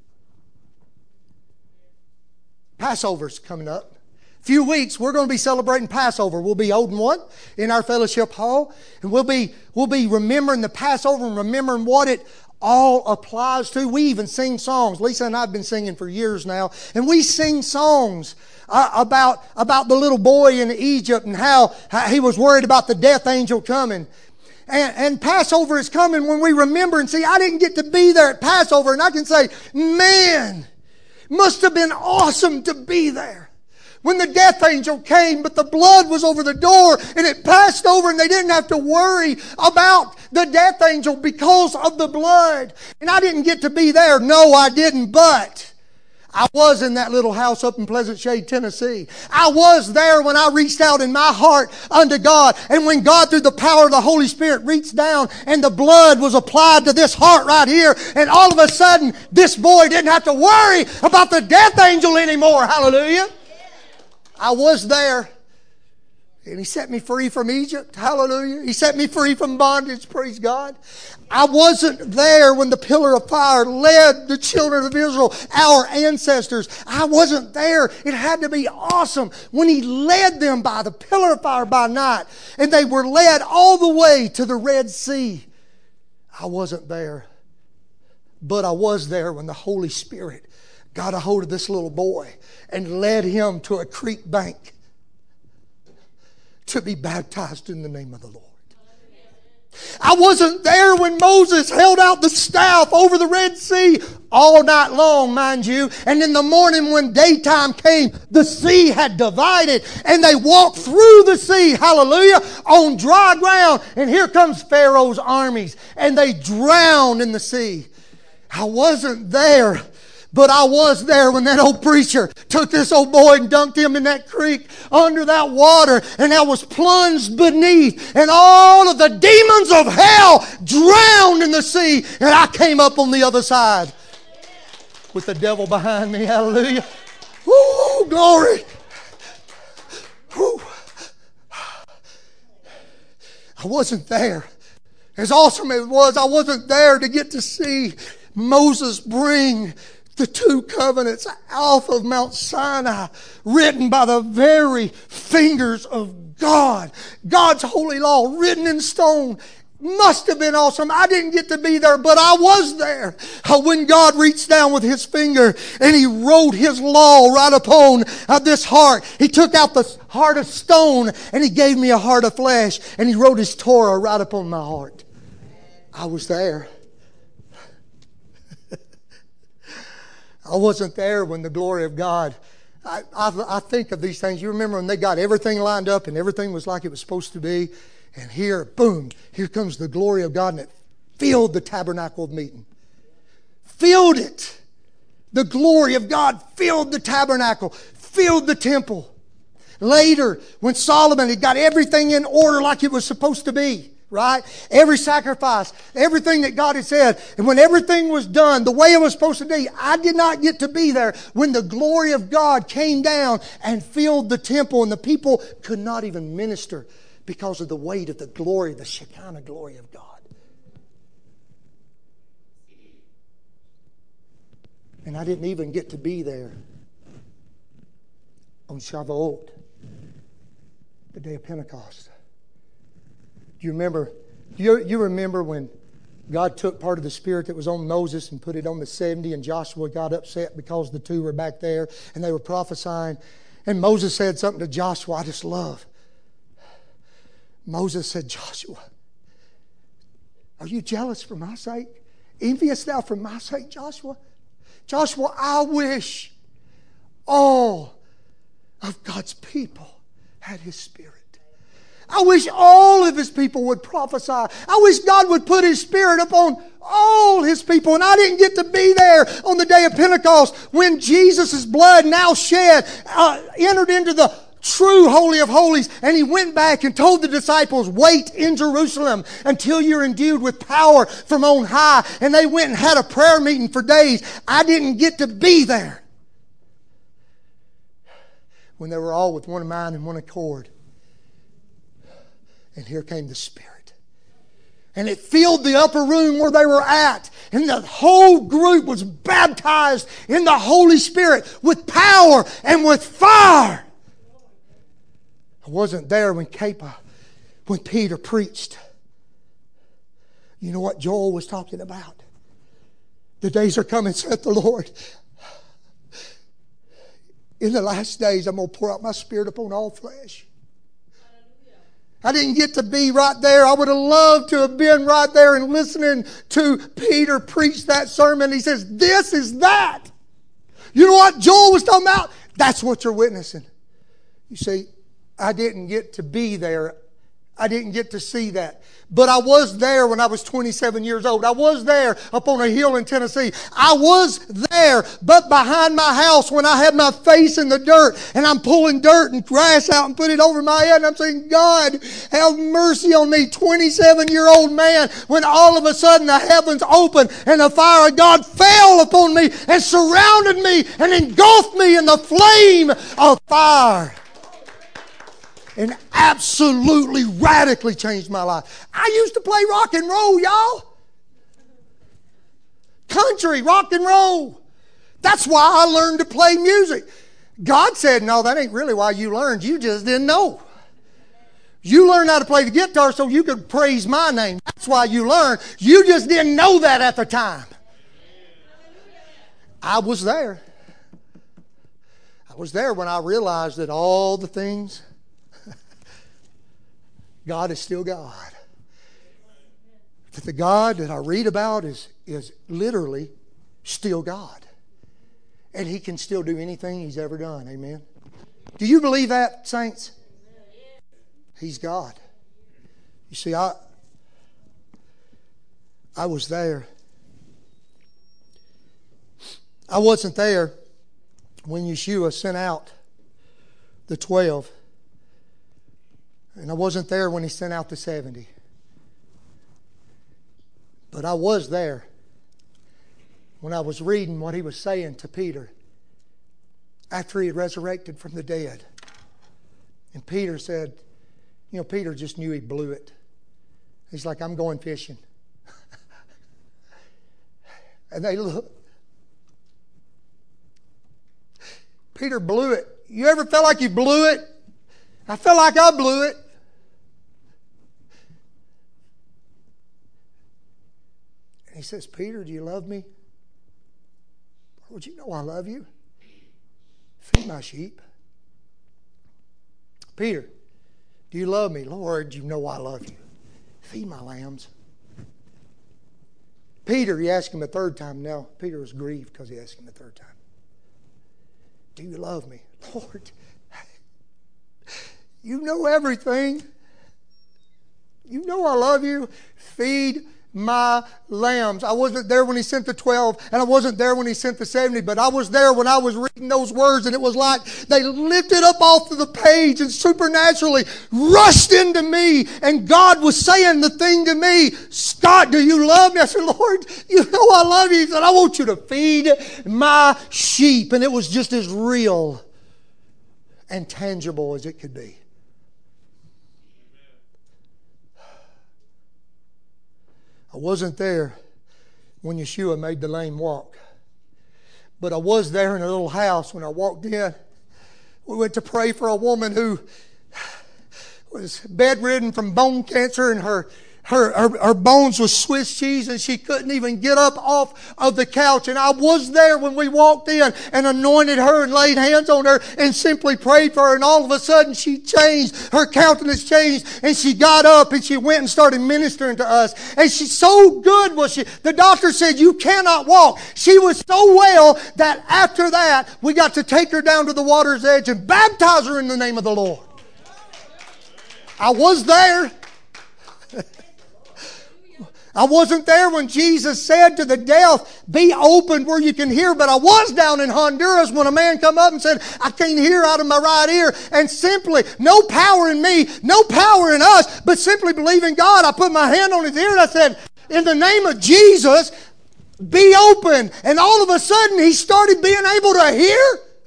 Passover's coming up. A few weeks, we're going to be celebrating Passover. We'll be holding one in our fellowship hall. And we'll be, we'll be remembering the Passover and remembering what it all applies to. We even sing songs. Lisa and I have been singing for years now. And we sing songs uh, about, about the little boy in Egypt and how, how he was worried about the death angel coming. And, and Passover is coming when we remember and see, I didn't get to be there at Passover. And I can say, man, must have been awesome to be there. When the death angel came, but the blood was over the door and it passed over and they didn't have to worry about the death angel because of the blood. And I didn't get to be there. No, I didn't, but I was in that little house up in Pleasant Shade, Tennessee. I was there when I reached out in my heart unto God. And when God, through the power of the Holy Spirit, reached down and the blood was applied to this heart right here. And all of a sudden, this boy didn't have to worry about the death angel anymore. Hallelujah. I was there. And He set me free from Egypt. Hallelujah. He set me free from bondage. Praise God. I wasn't there when the pillar of fire led the children of Israel, our ancestors. I wasn't there. It had to be awesome when He led them by the pillar of fire by night. And they were led all the way to the Red Sea. I wasn't there. But I was there when the Holy Spirit got a hold of this little boy and led him to a creek bank to be baptized in the name of the Lord. I wasn't there when Moses held out the staff over the Red Sea all night long, mind you. And in the morning when daytime came, the sea had divided and they walked through the sea, hallelujah, on dry ground. And here comes Pharaoh's armies and they drowned in the sea. I wasn't there. But I was there when that old preacher took this old boy and dunked him in that creek under that water, and I was plunged beneath, and all of the demons of hell drowned in the sea, and I came up on the other side with the devil behind me. Hallelujah. Woo, glory. Woo. I wasn't there. As awesome as it was, I wasn't there to get to see Moses bring the two covenants off of Mount Sinai, written by the very fingers of God. God's holy law written in stone must have been awesome. I didn't get to be there, but I was there. When God reached down with His finger and He wrote His law right upon this heart. He took out the heart of stone and He gave me a heart of flesh. And He wrote His Torah right upon my heart. I was there. I wasn't there when the glory of God. I, I, I think of these things. You remember when they got everything lined up and everything was like it was supposed to be? And here, boom, here comes the glory of God, and it filled the tabernacle of meeting. Filled it. The glory of God filled the tabernacle, filled the temple. Later, when Solomon had got everything in order like it was supposed to be, right? Every sacrifice, everything that God had said. And when everything was done the way it was supposed to be, I did not get to be there when the glory of God came down and filled the temple, and the people could not even minister because of the weight of the glory, the Shekinah glory of God. And I didn't even get to be there on Shavuot, the day of Pentecost. Do you remember? Do you, you remember when God took part of the Spirit that was on Moses and put it on the seventy, and Joshua got upset because the two were back there and they were prophesying? And Moses said something to Joshua I just love. Moses said, Joshua, are you jealous for my sake? Envious thou for my sake, Joshua? Joshua, I wish all of God's people had His Spirit. I wish all of His people would prophesy. I wish God would put His Spirit upon all His people. And I didn't get to be there on the day of Pentecost when Jesus' blood, now shed, uh, entered into the true Holy of Holies. And He went back and told the disciples, wait in Jerusalem until you're endued with power from on high. And they went and had a prayer meeting for days. I didn't get to be there when they were all with one mind and one accord. And here came the Spirit. And it filled the upper room where they were at. And the whole group was baptized in the Holy Spirit with power and with fire. I wasn't there when Capa, when Peter preached. You know what Joel was talking about? The days are coming, saith the Lord. In the last days, I'm going to pour out my Spirit upon all flesh. I didn't get to be right there. I would have loved to have been right there and listening to Peter preach that sermon. He says, this is that. You know what Joel was talking about? That's what you're witnessing. You see, I didn't get to be there. I didn't get to see that. But I was there when I was twenty-seven years old. I was there up on a hill in Tennessee. I was there, but behind my house when I had my face in the dirt and I'm pulling dirt and grass out and put it over my head and I'm saying, God, have mercy on me, twenty-seven-year-old man, when all of a sudden the heavens opened and the fire of God fell upon me and surrounded me and engulfed me in the flame of fire. And absolutely radically changed my life. I used to play rock and roll, y'all. Country, rock and roll. That's why I learned to play music. God said, no, that ain't really why you learned. You just didn't know. You learned how to play the guitar so you could praise my name. That's why you learned. You just didn't know that at the time. I was there. I was there when I realized that all the things... God is still God. That the God that I read about is, is literally still God. And He can still do anything He's ever done. Amen. Do you believe that, saints? He's God. You see, I, I was there. I wasn't there when Yeshua sent out the twelve. And I wasn't there when He sent out the seventy. But I was there when I was reading what He was saying to Peter after He had resurrected from the dead. And Peter said, you know, Peter just knew he blew it. He's like, I'm going fishing. And they looked. Peter blew it. You ever felt like you blew it? I felt like I blew it. He says, Peter, do you love me? Lord, you know I love you. Feed my sheep. Peter, do you love me? Lord, you know I love you. Feed my lambs. Peter, he asked him a third time. Now, Peter was grieved because he asked him a third time. Do you love me? Lord, you know everything. You know I love you. Feed my lambs. I wasn't there when he sent the twelve, and I wasn't there when he sent the seventy, but I was there when I was reading those words, and it was like they lifted up off of the page and supernaturally rushed into me, and God was saying the thing to me, Scott, do you love me? I said, Lord, you know I love you. He said, I want you to feed my sheep. And it was just as real and tangible as it could be. I wasn't there when Yeshua made the lame walk. But I was there in a little house when I walked in. We went to pray for a woman who was bedridden from bone cancer, and her Her, her, her bones was Swiss cheese, and she couldn't even get up off of the couch. And I was there when we walked in and anointed her and laid hands on her and simply prayed for her. And all of a sudden she changed. Her countenance changed, and she got up and she went and started ministering to us. And she's so good was she. The doctor said, you cannot walk. She was so well that after that we got to take her down to the water's edge and baptize her in the name of the Lord. I was there. I wasn't there when Jesus said to the deaf, be open where you can hear. But I was down in Honduras when a man come up and said, I can't hear out of my right ear. And simply, no power in me, no power in us, but simply believing God. I put my hand on his ear and I said, in the name of Jesus, be open. And all of a sudden, he started being able to hear.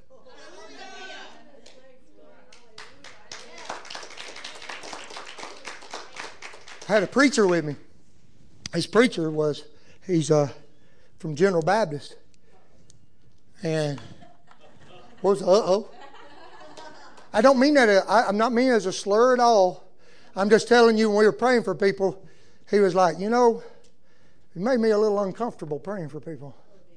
I had a preacher with me. His preacher was, he's uh, from General Baptist. And what was, uh-oh. I don't mean that, I, I'm not meaning as a slur at all. I'm just telling you, when we were praying for people, he was like, you know, it made me a little uncomfortable praying for people.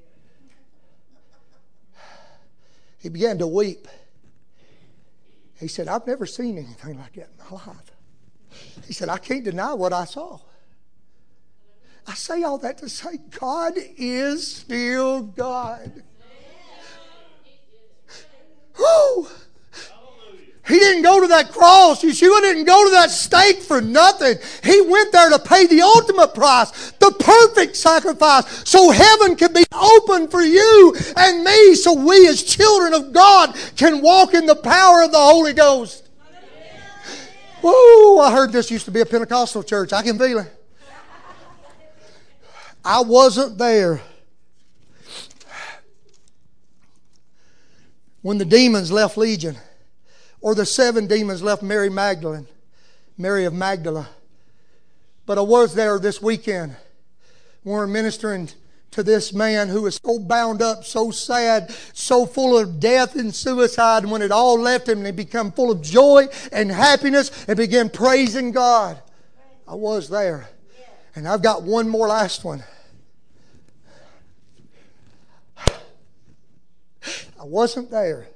He began to weep. He said, I've never seen anything like that in my life. He said, I can't deny what I saw. I say all that to say God is still God. Whew. He didn't go to that cross. Yeshua didn't go to that stake for nothing. He went there to pay the ultimate price, the perfect sacrifice, so heaven can be open for you and me, so we as children of God can walk in the power of the Holy Ghost. Whoa, I heard this used to be a Pentecostal church. I can feel it. I wasn't there when the demons left Legion, or the seven demons left Mary Magdalene, Mary of Magdala. But I was there this weekend when we were ministering to this man who was so bound up, so sad, so full of death and suicide. And when it all left him and he became full of joy and happiness and began praising God. I was there. And I've got one more last one. I wasn't there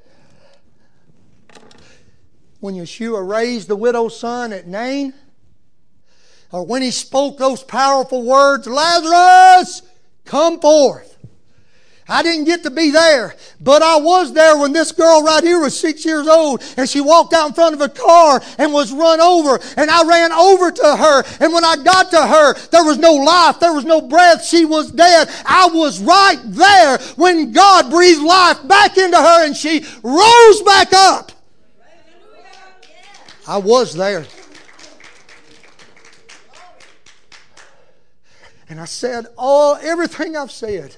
when Yeshua raised the widow's son at Nain, or when he spoke those powerful words, Lazarus, come forth. I didn't get to be there, but I was there when this girl right here was six years old, and she walked out in front of a car and was run over, and I ran over to her, and when I got to her, there was no life, there was no breath, she was dead. I was right there when God breathed life back into her, and she rose back up. I was there. And I said all everything I've said.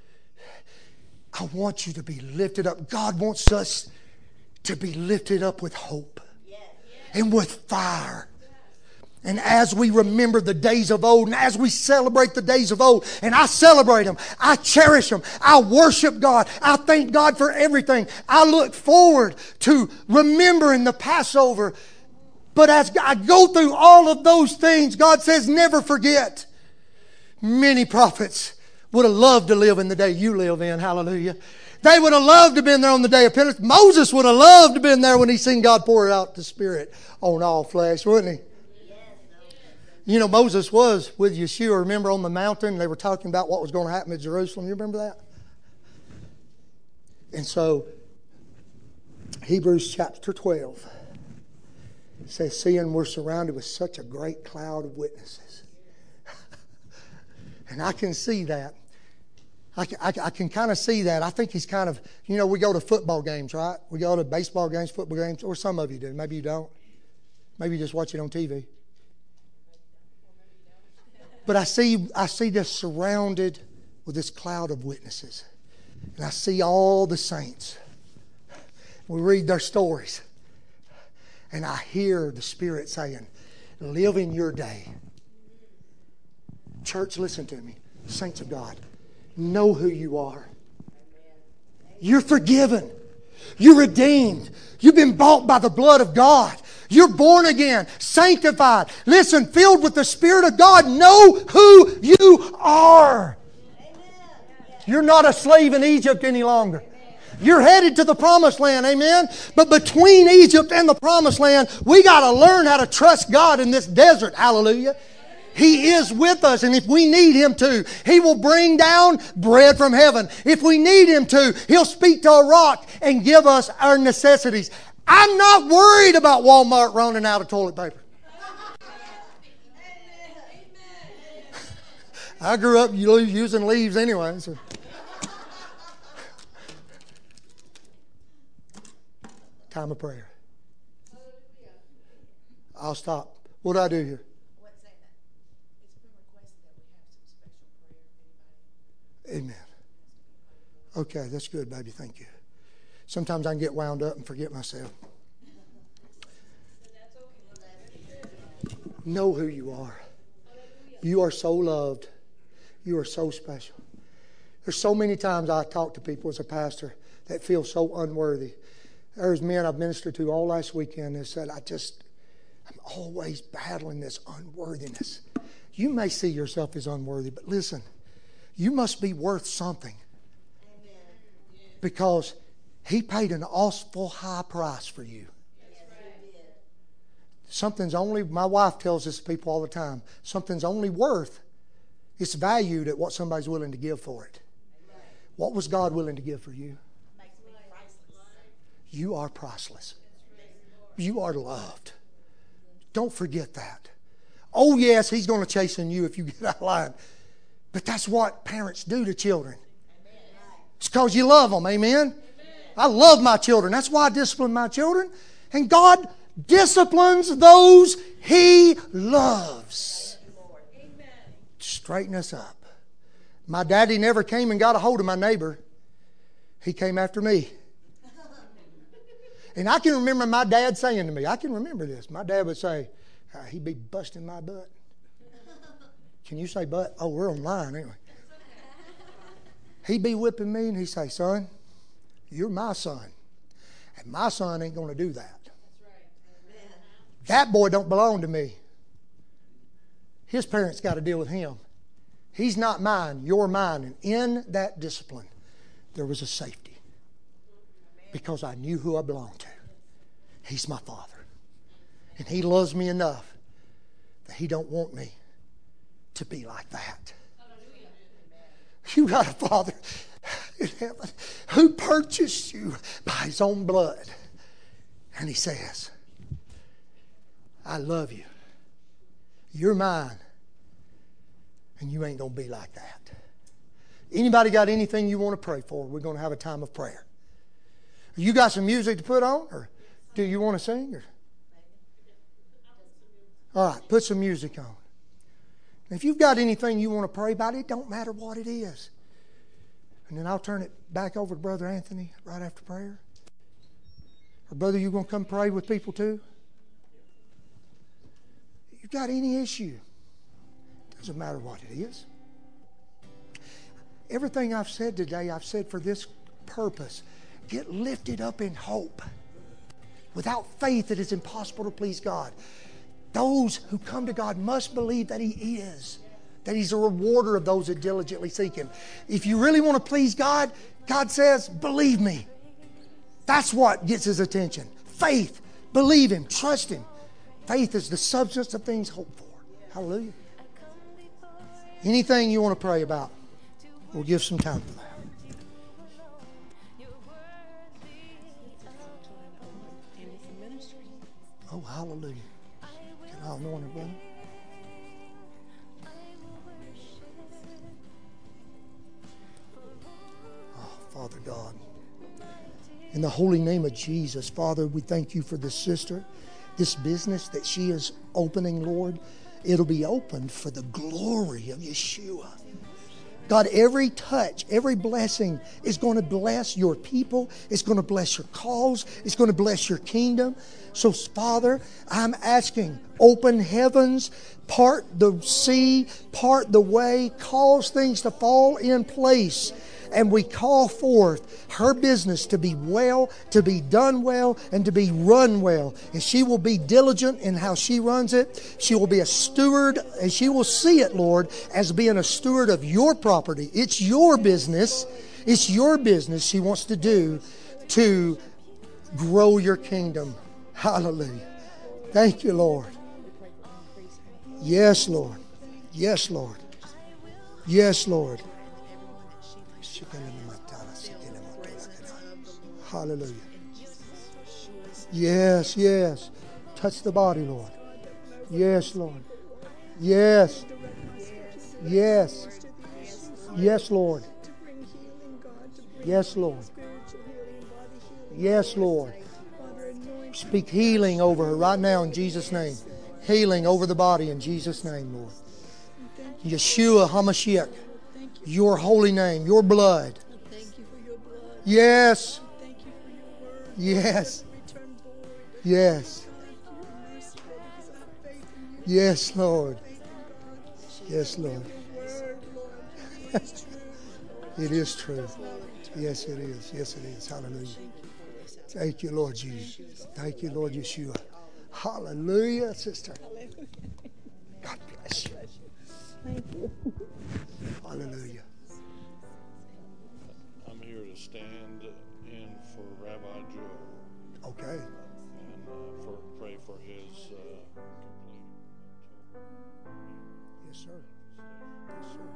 I want you to be lifted up. God wants us to be lifted up with hope and with fire. And as we remember the days of old, and as we celebrate the days of old, and I celebrate them, I cherish them, I worship God, I thank God for everything. I look forward to remembering the Passover. But as I go through all of those things, God says never forget. Many prophets would have loved to live in the day you live in. Hallelujah. They would have loved to have been there on the day of Pentecost. Moses would have loved to have been there when he seen God pour out the Spirit on all flesh, wouldn't he? You know, Moses was with Yeshua, remember, on the mountain. They were talking about what was going to happen in Jerusalem. You remember that? And so, Hebrews chapter twelve says, seeing we're surrounded with such a great cloud of witnesses. And I can see that. I can, I, I can kind of see that. I think he's kind of, you know, we go to football games, right? We go to baseball games, football games, or some of you do. Maybe you don't. Maybe you just watch it on T V. But I see, I see this surrounded with this cloud of witnesses. And I see all the saints. We read their stories. And I hear the Spirit saying, live in your day. Church, listen to me. Saints of God, know who you are. You're forgiven. You're redeemed. You've been bought by the blood of God. You're born again, sanctified. Listen, filled with the Spirit of God. Know who you are. You're not a slave in Egypt any longer. You're headed to the promised land, amen? But between Egypt and the promised land, we got to learn how to trust God in this desert, hallelujah. He is with us, and if we need Him to, He will bring down bread from heaven. If we need Him to, He'll speak to a rock and give us our necessities. I'm not worried about Walmart running out of toilet paper. I grew up using leaves anyway. So. Time of prayer. I'll stop. What do I do here? Amen. Okay, that's good, baby. Thank you. Sometimes I can get wound up and forget myself. Know who you are. You are so loved. You are so special. There's so many times I talk to people as a pastor that feel so unworthy. There's men I've ministered to all last weekend that said, I just, I'm always battling this unworthiness. You may see yourself as unworthy, but listen, you must be worth something. Amen. Because He paid an awful high price for you. Yes, right. Something's only, my wife tells this to people all the time, something's only worth, it's valued at what somebody's willing to give for it. Amen. What was God willing to give for you? You are priceless. You are loved. Don't forget that. Oh yes, He's going to chasten you if you get out of line. But that's what parents do to children. It's because you love them. Amen? I love my children. That's why I discipline my children. And God disciplines those He loves. Straighten us up. My daddy never came and got a hold of my neighbor. He came after me. And I can remember my dad saying to me, I can remember this. My dad would say, uh, he'd be busting my butt. Can you say butt? Oh, we're online anyway. He'd be whipping me and he'd say, son, you're my son. And my son ain't going to do that. That's right. That boy don't belong to me. His parents got to deal with him. He's not mine. You're mine. And in that discipline, there was a safety. Because I knew who I belonged to. He's my Father. And He loves me enough that He don't want me to be like that. You got a Father in heaven who purchased you by His own blood. And He says, I love you. You're mine. And you ain't going to be like that. Anybody got anything you want to pray for? We're going to have a time of prayer. You got some music to put on? Or do you want to sing? Or? All right, put some music on. If you've got anything you want to pray about, it don't matter what it is. And then I'll turn it back over to Brother Anthony right after prayer. Or brother, you going to come pray with people too? If you've got any issue, doesn't matter what it is. Everything I've said today, I've said for this purpose. Get lifted up in hope. Without faith, it is impossible to please God. Those who come to God must believe that He is. that He's a rewarder of those that diligently seek Him. If you really want to please God, God says, believe me. That's what gets His attention. Faith. Believe Him. Trust Him. Faith is the substance of things hoped for. Hallelujah. Anything you want to pray about, we'll give some time for that. Oh, hallelujah. Can I anoint her, brother? Oh, Father God, in the holy name of Jesus, Father, we thank You for this sister, this business that she is opening, Lord. It'll be opened for the glory of Yeshua. God, every touch, every blessing is going to bless Your people. It's going to bless Your cause. It's going to bless Your kingdom. So, Father, I'm asking, open heavens, part the sea, part the way, cause things to fall in place. And we call forth her business to be well, to be done well, and to be run well. And she will be diligent in how she runs it. She will be a steward, and she will see it, Lord, as being a steward of Your property. It's Your business. It's Your business she wants to do to grow Your kingdom. Hallelujah. Thank You, Lord. Yes, Lord. Yes, Lord. Yes, Lord. Hallelujah. Yes, yes. Touch the body, Lord. Yes, Lord. Yes. Yes. Yes, Lord. Yes, Lord. Yes, Lord. Speak healing over her right now in Jesus' name. Healing over the body in Jesus' name, Lord. Yeshua HaMashiach. Your holy name, Your blood. Yes. Yes. Yes. Yes, Lord. Yes, Lord. It is true. Yes, it is. Yes, it is. Hallelujah. Thank You, Lord Jesus. Thank You, Lord Yeshua. Hallelujah, sister. God bless you. Thank you. Hallelujah. I'm here to stand in for Rabbi Joel. Okay. And uh, for pray for his uh, complete. Yes, sir. Yes, sir.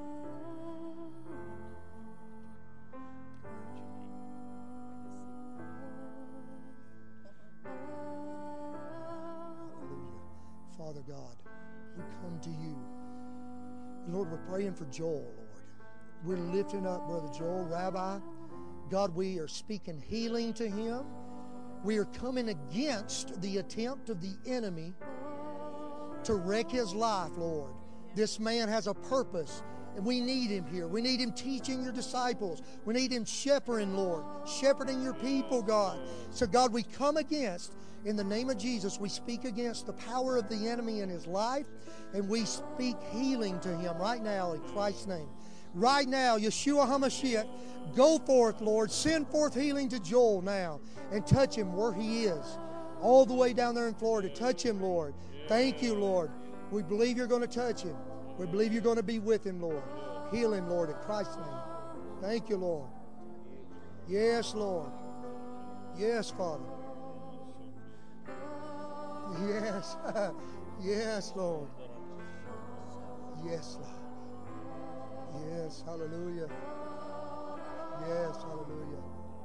Hallelujah. Father God, we come to You. Lord, we're praying for Joel, Lord. We're lifting up Brother Joel, Rabbi. God, we are speaking healing to him. We are coming against the attempt of the enemy to wreck his life, Lord. This man has a purpose, and we need him here. We need him teaching Your disciples. We need him shepherding, Lord, shepherding Your people, God. So, God, we come against, in the name of Jesus, we speak against the power of the enemy in his life, and we speak healing to him right now in Christ's name. Right now, Yeshua HaMashiach, go forth, Lord. Send forth healing to Joel now and touch him where he is. All the way down there in Florida. Touch him, Lord. Thank You, Lord. We believe You're going to touch him. We believe You're going to be with him, Lord. Heal him, Lord, in Christ's name. Thank You, Lord. Yes, Lord. Yes, Father. Yes. Yes, Lord. Yes, Lord. Yes, hallelujah. Yes, hallelujah.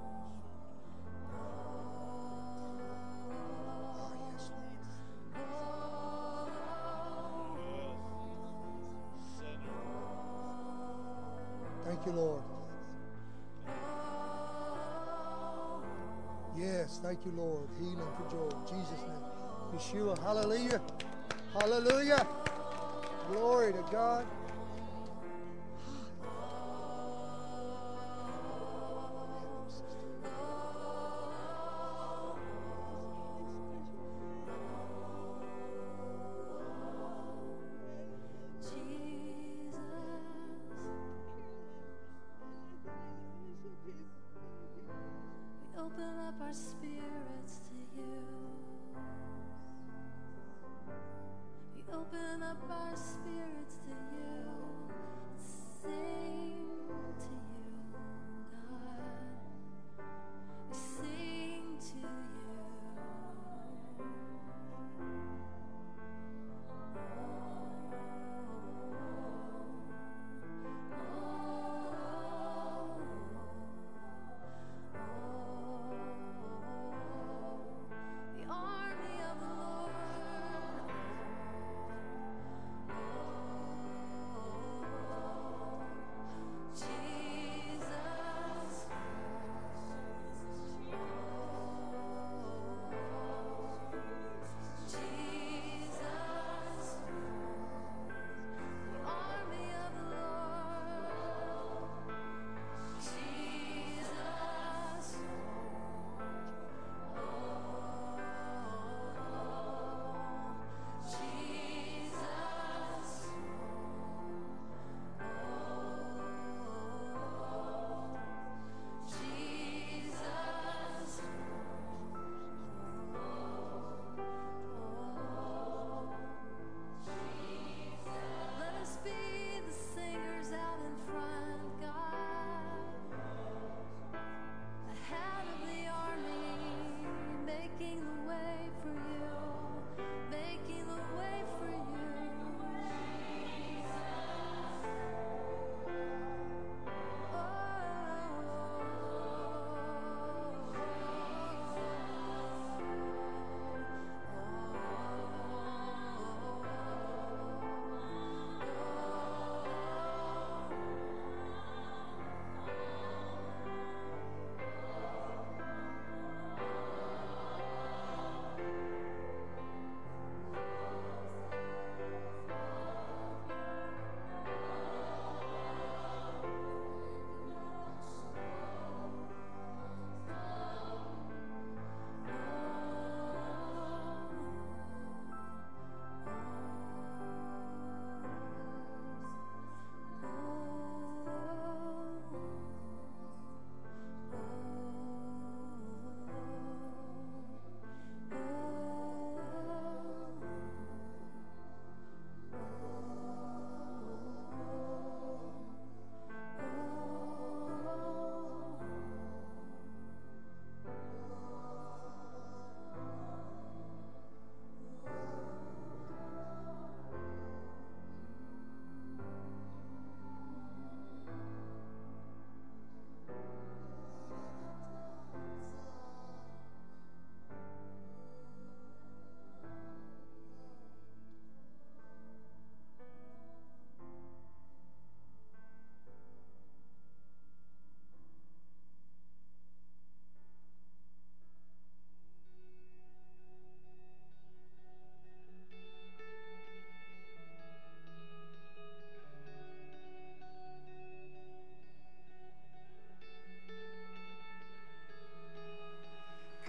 Oh, yes, Lord. Thank You, Lord. Yes, thank You, Lord. Healing for Joel. In Jesus' name. Yeshua, hallelujah. Hallelujah. Glory to God. Open up our spirits to You. We open up our spirits to You.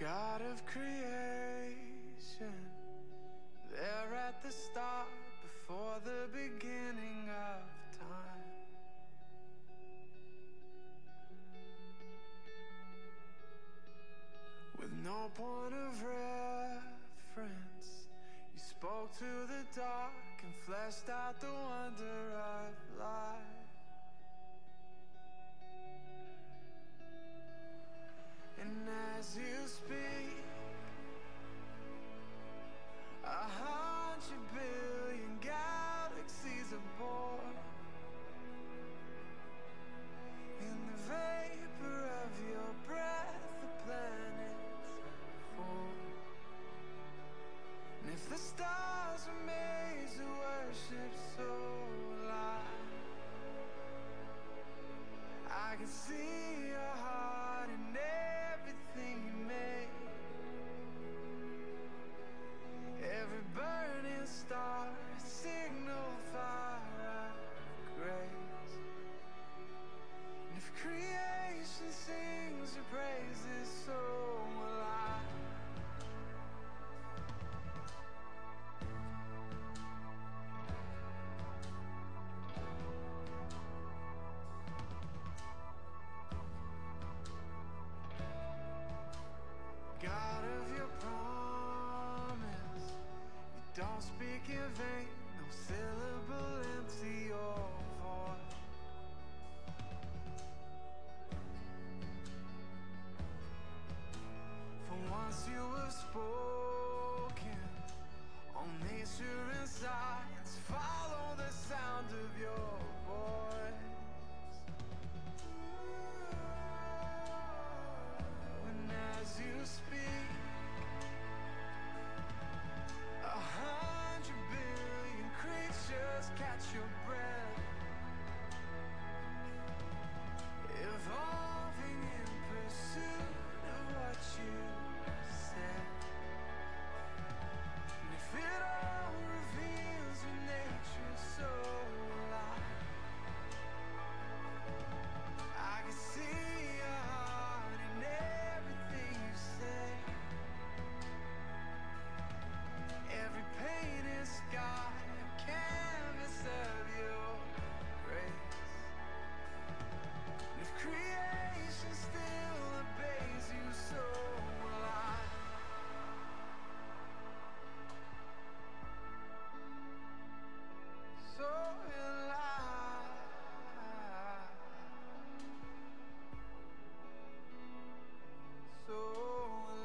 God of creation, there at the start, before the beginning of time. With no point of reference, you spoke to the dark and fleshed out the wonder of life. And as you speak, a hundred billion galaxies are born. In the vapor of your breath, the planets form. And if the stars were made to worship so light, I can see your heart in everything you made. Every burning star, a signal fire of grace. And if creation sings your praises, so will I. God of your promise, you don't speak in vain, no syllable empty your voice. For once you have spoken, all nature and science follow the sound of your voice. And as you speak, a hundred billion creatures catch your breath, evolving in pursuit of what you said. And if it all reveals your nature so alive, I can see your heart in everything you say. Every painted sky, a canvas of your grace. And if creation still obeys you, so will I. So will I. So will I.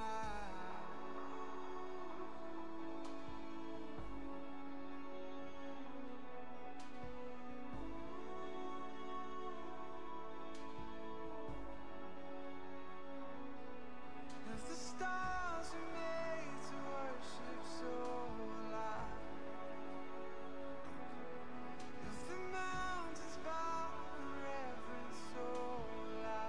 If the stars are made to worship, so will I. If the mountains bow in reverence, so will I.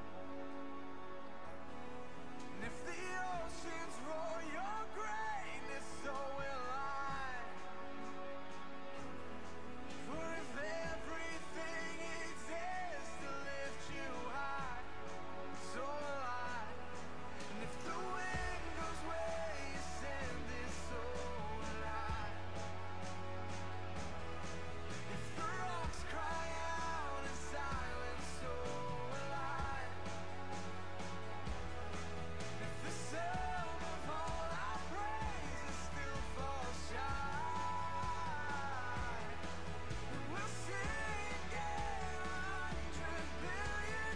And if the oceans roar your greatness, so will I. For if everything exists to lift you high, so will I. And if the wind goes where you send it, so will I. If the rocks cry out in silence, so will I. If the sum of all our praises still falls shy, then we'll sing again a hundred billion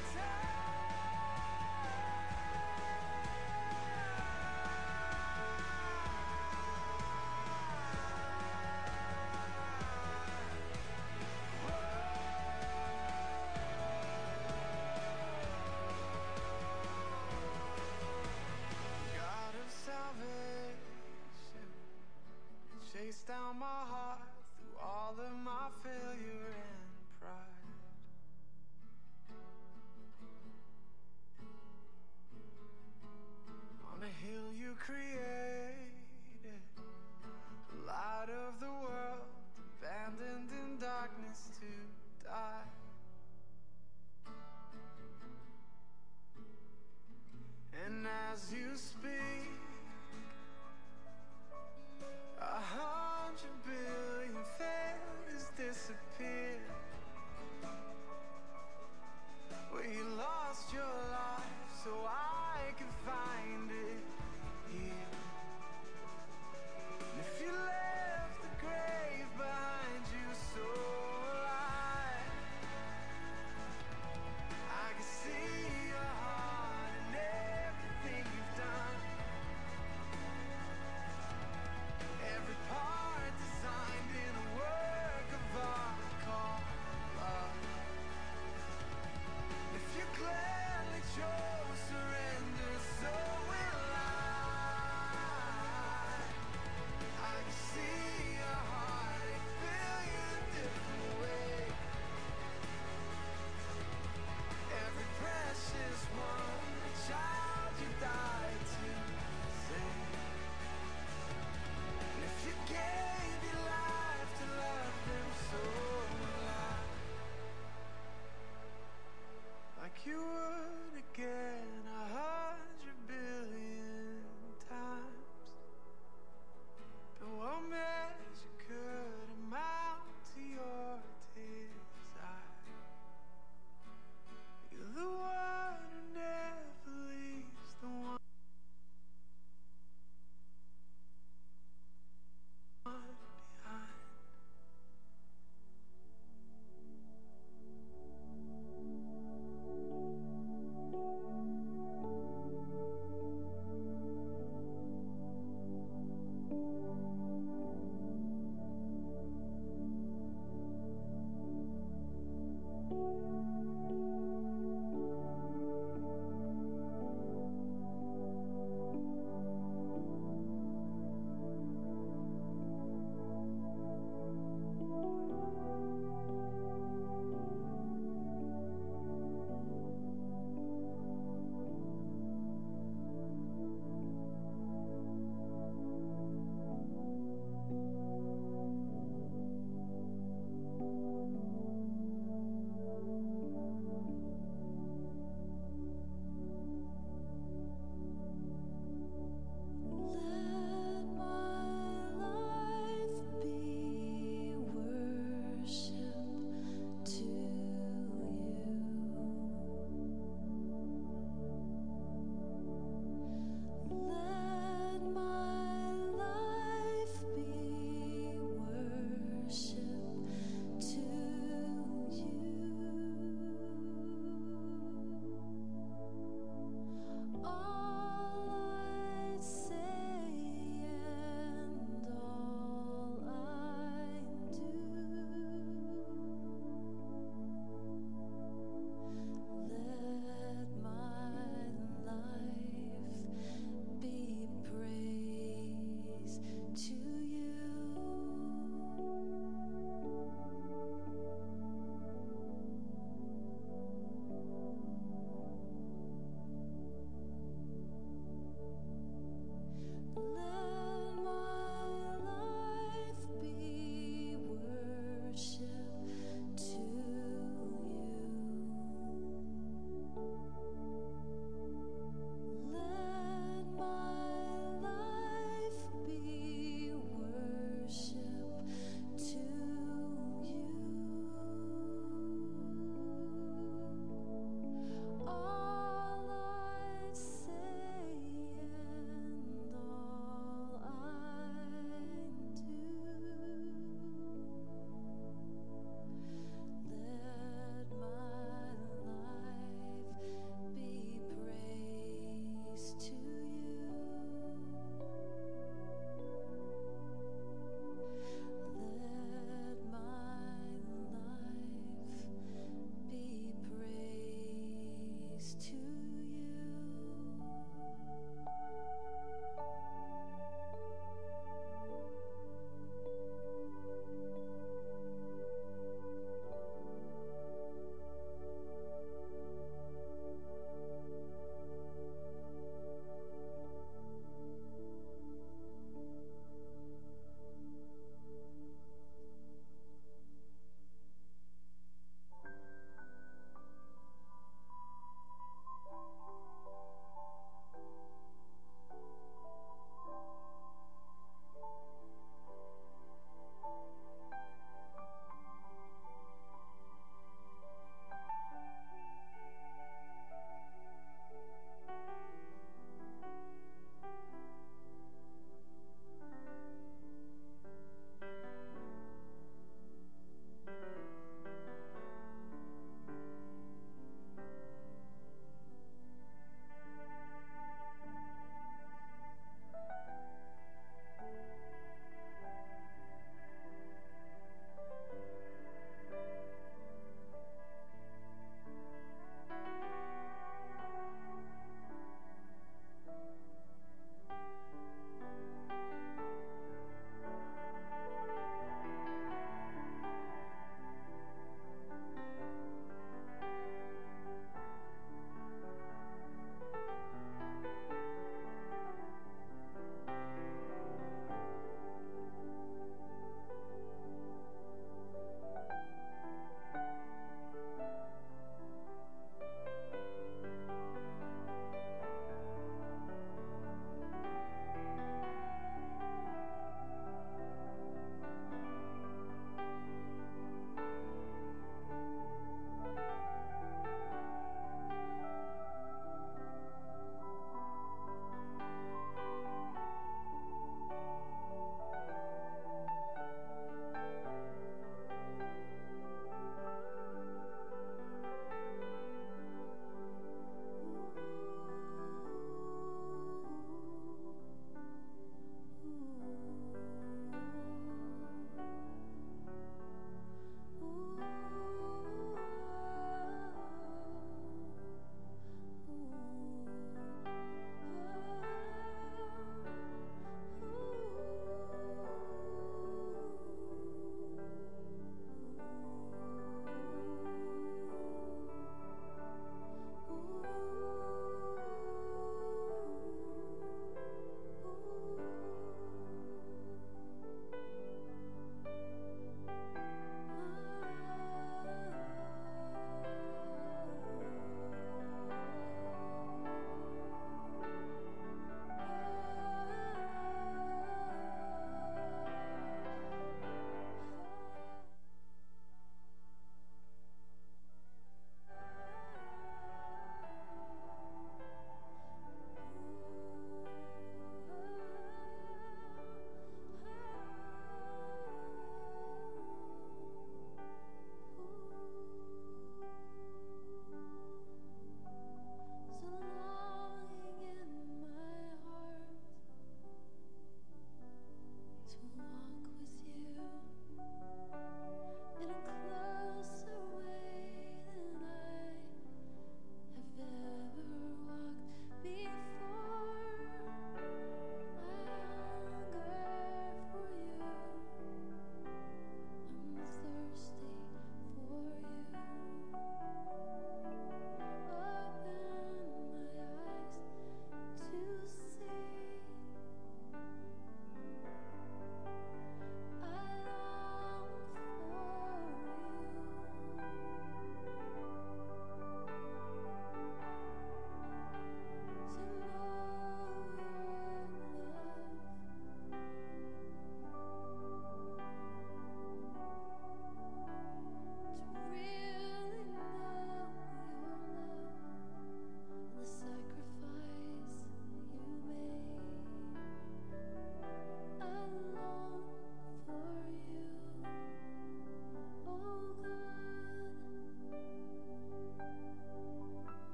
God of salvation, chase down my heart through all of my failure and pride. On a hill you created, the light of the world, abandoned in darkness to die. And as as you speak. A hundred billion feathers disappear where you lost your life so I could find it here. And if you left the grave behind you so alive, I can see your heart and everything you've done.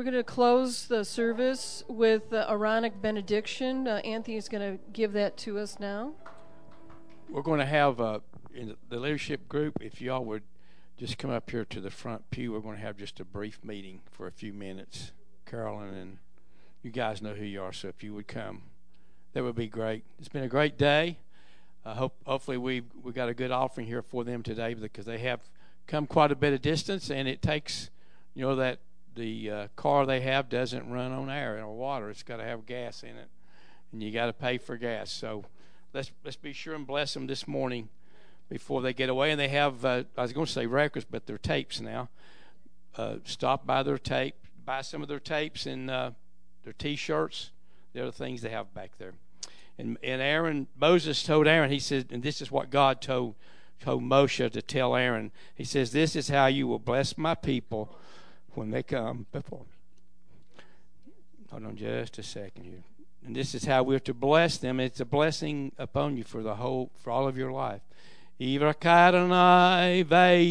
we're going to close the service with the Aaronic benediction. Uh, Anthony is going to give that to us now. We're going to have uh, in the leadership group, if y'all would just come up here to the front pew, we're going to have just a brief meeting for a few minutes. Carolyn, and you guys know who you are, so if you would come, that would be great. It's been a great day. I hope, hopefully we we got a good offering here for them today, because they have come quite a bit of distance, and it takes, you know, that the uh, car they have doesn't run on air or water. It's got to have gas in it, and you got to pay for gas. So let's let's be sure and bless them this morning before they get away. And they have, uh, I was going to say records, but they're tapes now. Uh, stop by their tape, buy some of their tapes and uh, their T-shirts. They're the things they have back there. And and Aaron, Moses told Aaron, he said, and this is what God told told Moshe to tell Aaron. He says, this is how you will bless my people when they come before me. Hold on just a second here. And this is how we're to bless them. It's a blessing upon you for the whole, for all of your life. Ivrakarnai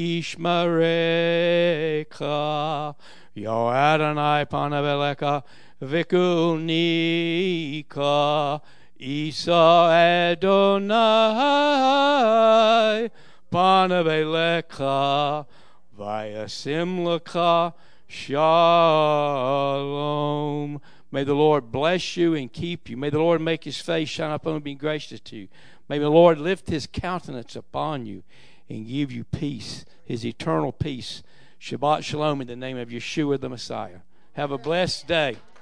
veishmarecha Yo Adonai panabeleka vikunika Isa Adonai panabeleka vayasimleka shalom. May the Lord bless you and keep you. May the Lord make his face shine upon you and be gracious to you. May the Lord lift his countenance upon you and give you peace, his eternal peace. Shabbat shalom in the name of Yeshua the Messiah. Have a blessed day.